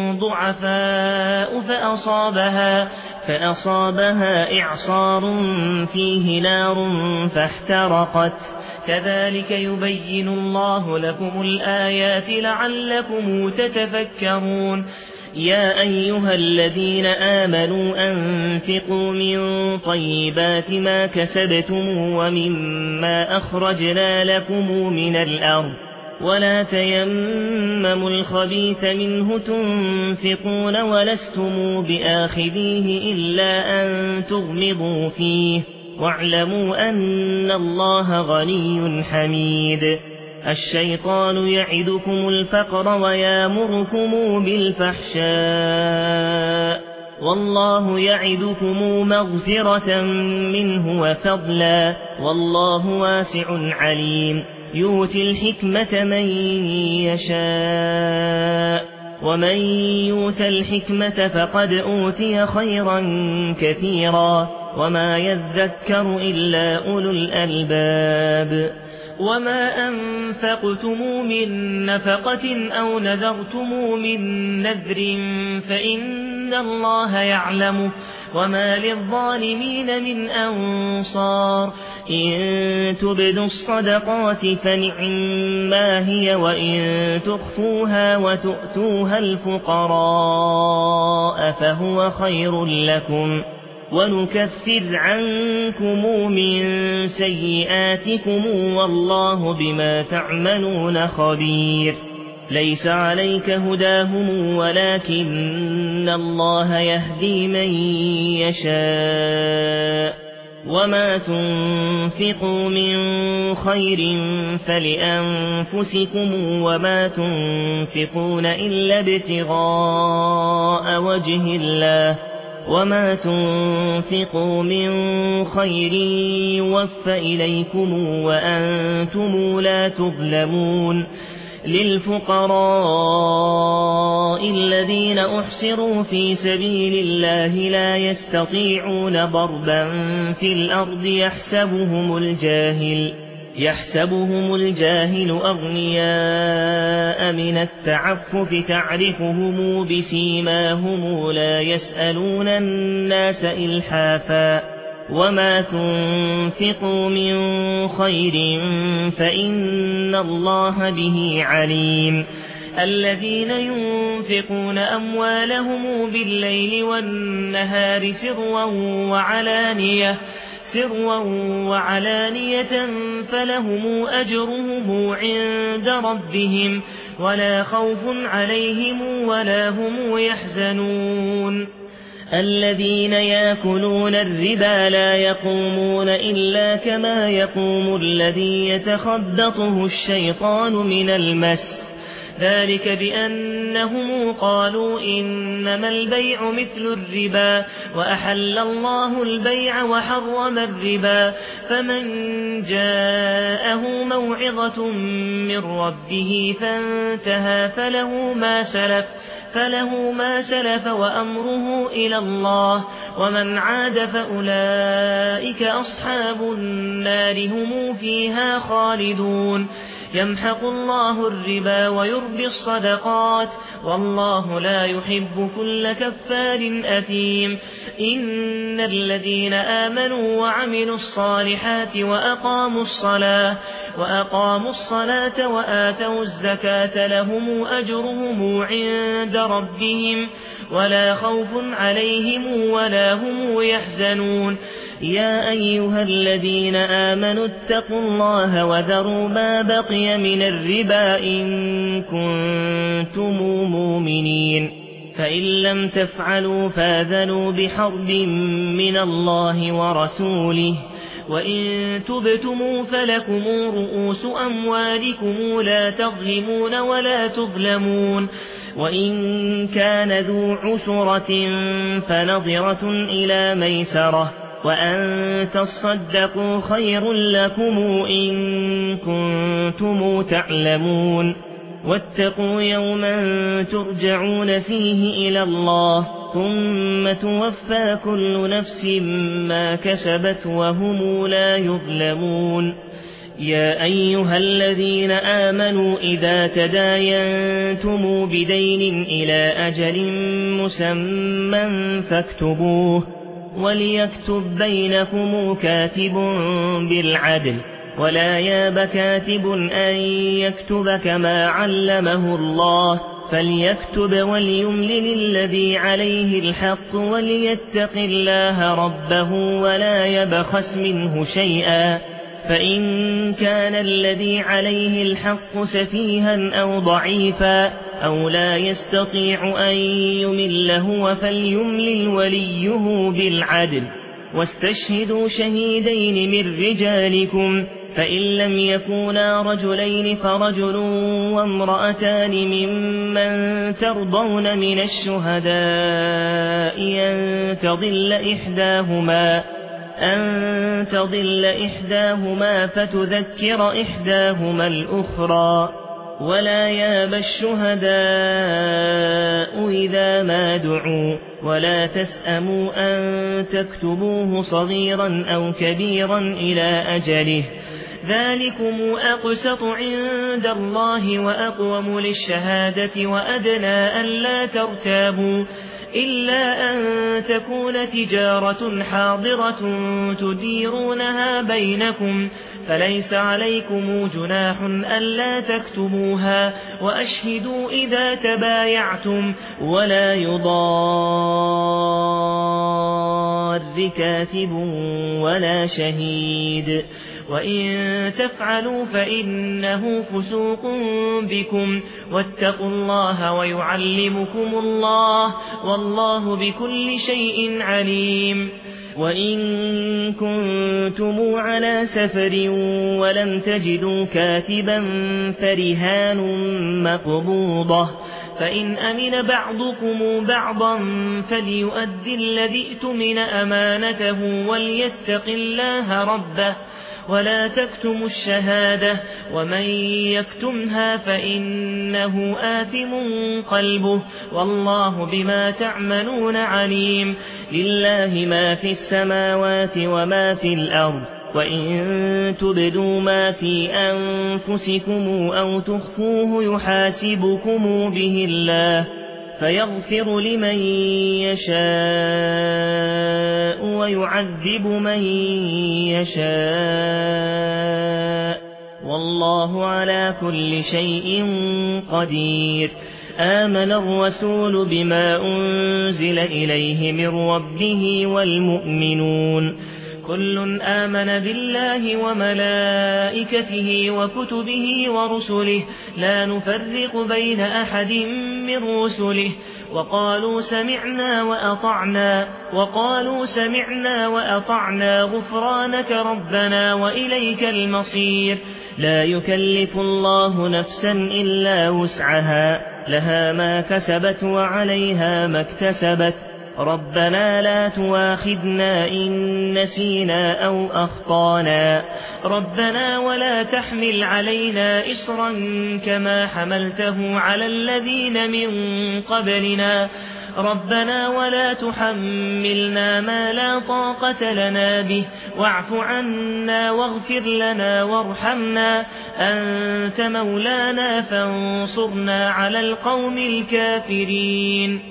ضعفاء فأصابها فأصابها إعصار فيه نار فاحترقت كذلك يبين الله لكم الآيات لعلكم تتفكرون يا أيها الذين آمنوا أنفقوا من طيبات ما كسبتم ومما أخرجنا لكم من الأرض ولا تيمموا الخبيث منه تنفقون ولستم بآخذيه إلا أن تغمضوا فيه واعلموا أن الله غني حميد الشيطان يعدكم الفقر ويامركم بالفحشاء والله يعدكم مغفرة منه وفضلا والله واسع عليم يؤتي الحكمة من يشاء ومن يؤت الحكمة فقد أوتي خيرا كثيرا وما يذكر إلا أولو الألباب وما أنفقتم من نفقة أو نذرتم من نذر فإن الله يعلمه وما للظالمين من أنصار إن تبدوا الصدقات فنعما هي وإن تخفوها وتؤتوها الفقراء فهو خير لكم ونكفر عنكم من سيئاتكم والله بما تعملون خبير ليس عليك هداهم ولكن الله يهدي من يشاء وما تنفقوا من خير فلأنفسكم وما تنفقون إلا ابتغاء وجه الله وما تنفقوا من خير يوفى إليكم وأنتم لا تظلمون للفقراء الذين أحصروا في سبيل الله لا يستطيعون ضربا في الأرض يحسبهم الجاهل يحسبهم الجاهل أغنياء من التعفف تعرفهم بسيماهم لا يسألون الناس إلحافا وما تنفقوا من خير فإن الله به عليم الذين ينفقون أموالهم بالليل والنهار سرا وعلانية سرا وعلانية فلهم أجرهم عند ربهم ولا خوف عليهم ولا هم يحزنون الذين يأكلون الربا لا يقومون إلا كما يقوم الذي يتخبطه الشيطان من المس ذلك بأنهم قالوا إنما البيع مثل الربا وأحل الله البيع وحرم الربا فمن جاءه موعظة من ربه فانتهى فله ما سلف فله ما سلف وأمره إلى الله ومن عاد فأولئك أصحاب النار هم فيها خالدون يمحق الله الربا ويربي الصدقات والله لا يحب كل كفار أثيم إن الذين آمنوا وعملوا الصالحات وأقاموا الصلاة وأقاموا الصلاة وآتوا الزكاة لهم أجرهم عند ربهم ولا خوف عليهم ولا هم يحزنون يا أيها الذين آمنوا اتقوا الله وذروا ما بقي من الربا إن كنتم مؤمنين فإن لم تفعلوا فاذنوا بحرب من الله ورسوله وإن تبتموا فلكم رؤوس أموالكم لا تظلمون ولا تظلمون وإن كان ذو عسرة فنظرة إلى ميسرة وأن تصدقوا خير لكم إن كنتم تعلمون واتقوا يوما ترجعون فيه إلى الله ثم توفى كل نفس ما كسبت وهم لا يظلمون يا أيها الذين آمنوا إذا تداينتم بدين إلى أجل مسمى فاكتبوه وليكتب بينكم كاتب بالعدل ولا ياب كاتب أن يكتب كما علمه الله فليكتب وليملل الذي عليه الحق وليتق الله ربه ولا يبخس منه شيئا فإن كان الذي عليه الحق سفيها أو ضعيفا أو لا يستطيع أن يمله فليملل وليه بالعدل واستشهدوا شهيدين من رجالكم فإن لم يكونا رجلين فرجل وامرأتان ممن ترضون من الشهداء أن تضل إحداهما أن تضل إحداهما فتذكر إحداهما الأخرى ولا يابى الشهداء إذا ما دعوا ولا تسأموا أن تكتبوه صغيرا أو كبيرا إلى أجله ذلكم أقسط عند الله وأقوم للشهادة وأدنى ألا ترتابوا إلا أن تكون تجارة حاضرة تديرونها بينكم فليس عليكم جناح ألا تكتبوها وأشهدوا إذا تبايعتم ولا يضار كاتب ولا شهيد وإن تفعلوا فإنه فسوق بكم واتقوا الله ويعلمكم الله والله بكل شيء عليم وإن كنتم على سفر ولم تجدوا كاتبا فرهان مقبوضة فإن أمن بعضكم بعضا فليؤدي الذي ائتمن أمانته وليتق الله ربه ولا تكتموا الشهادة ومن يكتمها فإنه آثم قلبه والله بما تعملون عليم لله ما في السماوات وما في الأرض وإن تبدوا ما في أنفسكم أو تخفوه يحاسبكم به الله فيغفر لمن يشاء ويعذب من يشاء والله على كل شيء قدير آمن الرسول بما أنزل إليه من ربه والمؤمنون كل آمن بالله وملائكته وكتبه ورسله لا نفرق بين أحد من رسله وقالوا سمعنا وأطعنا وقالوا سمعنا وأطعنا غفرانك ربنا وإليك المصير لا يكلف الله نفسا إلا وسعها لها ما كسبت وعليها ما اكتسبت ربنا لا تواخذنا إن نسينا أو أخطانا ربنا ولا تحمل علينا إصرا كما حملته على الذين من قبلنا ربنا ولا تحملنا ما لا طاقة لنا به واعف عنا واغفر لنا وارحمنا أنت مولانا فانصرنا على القوم الكافرين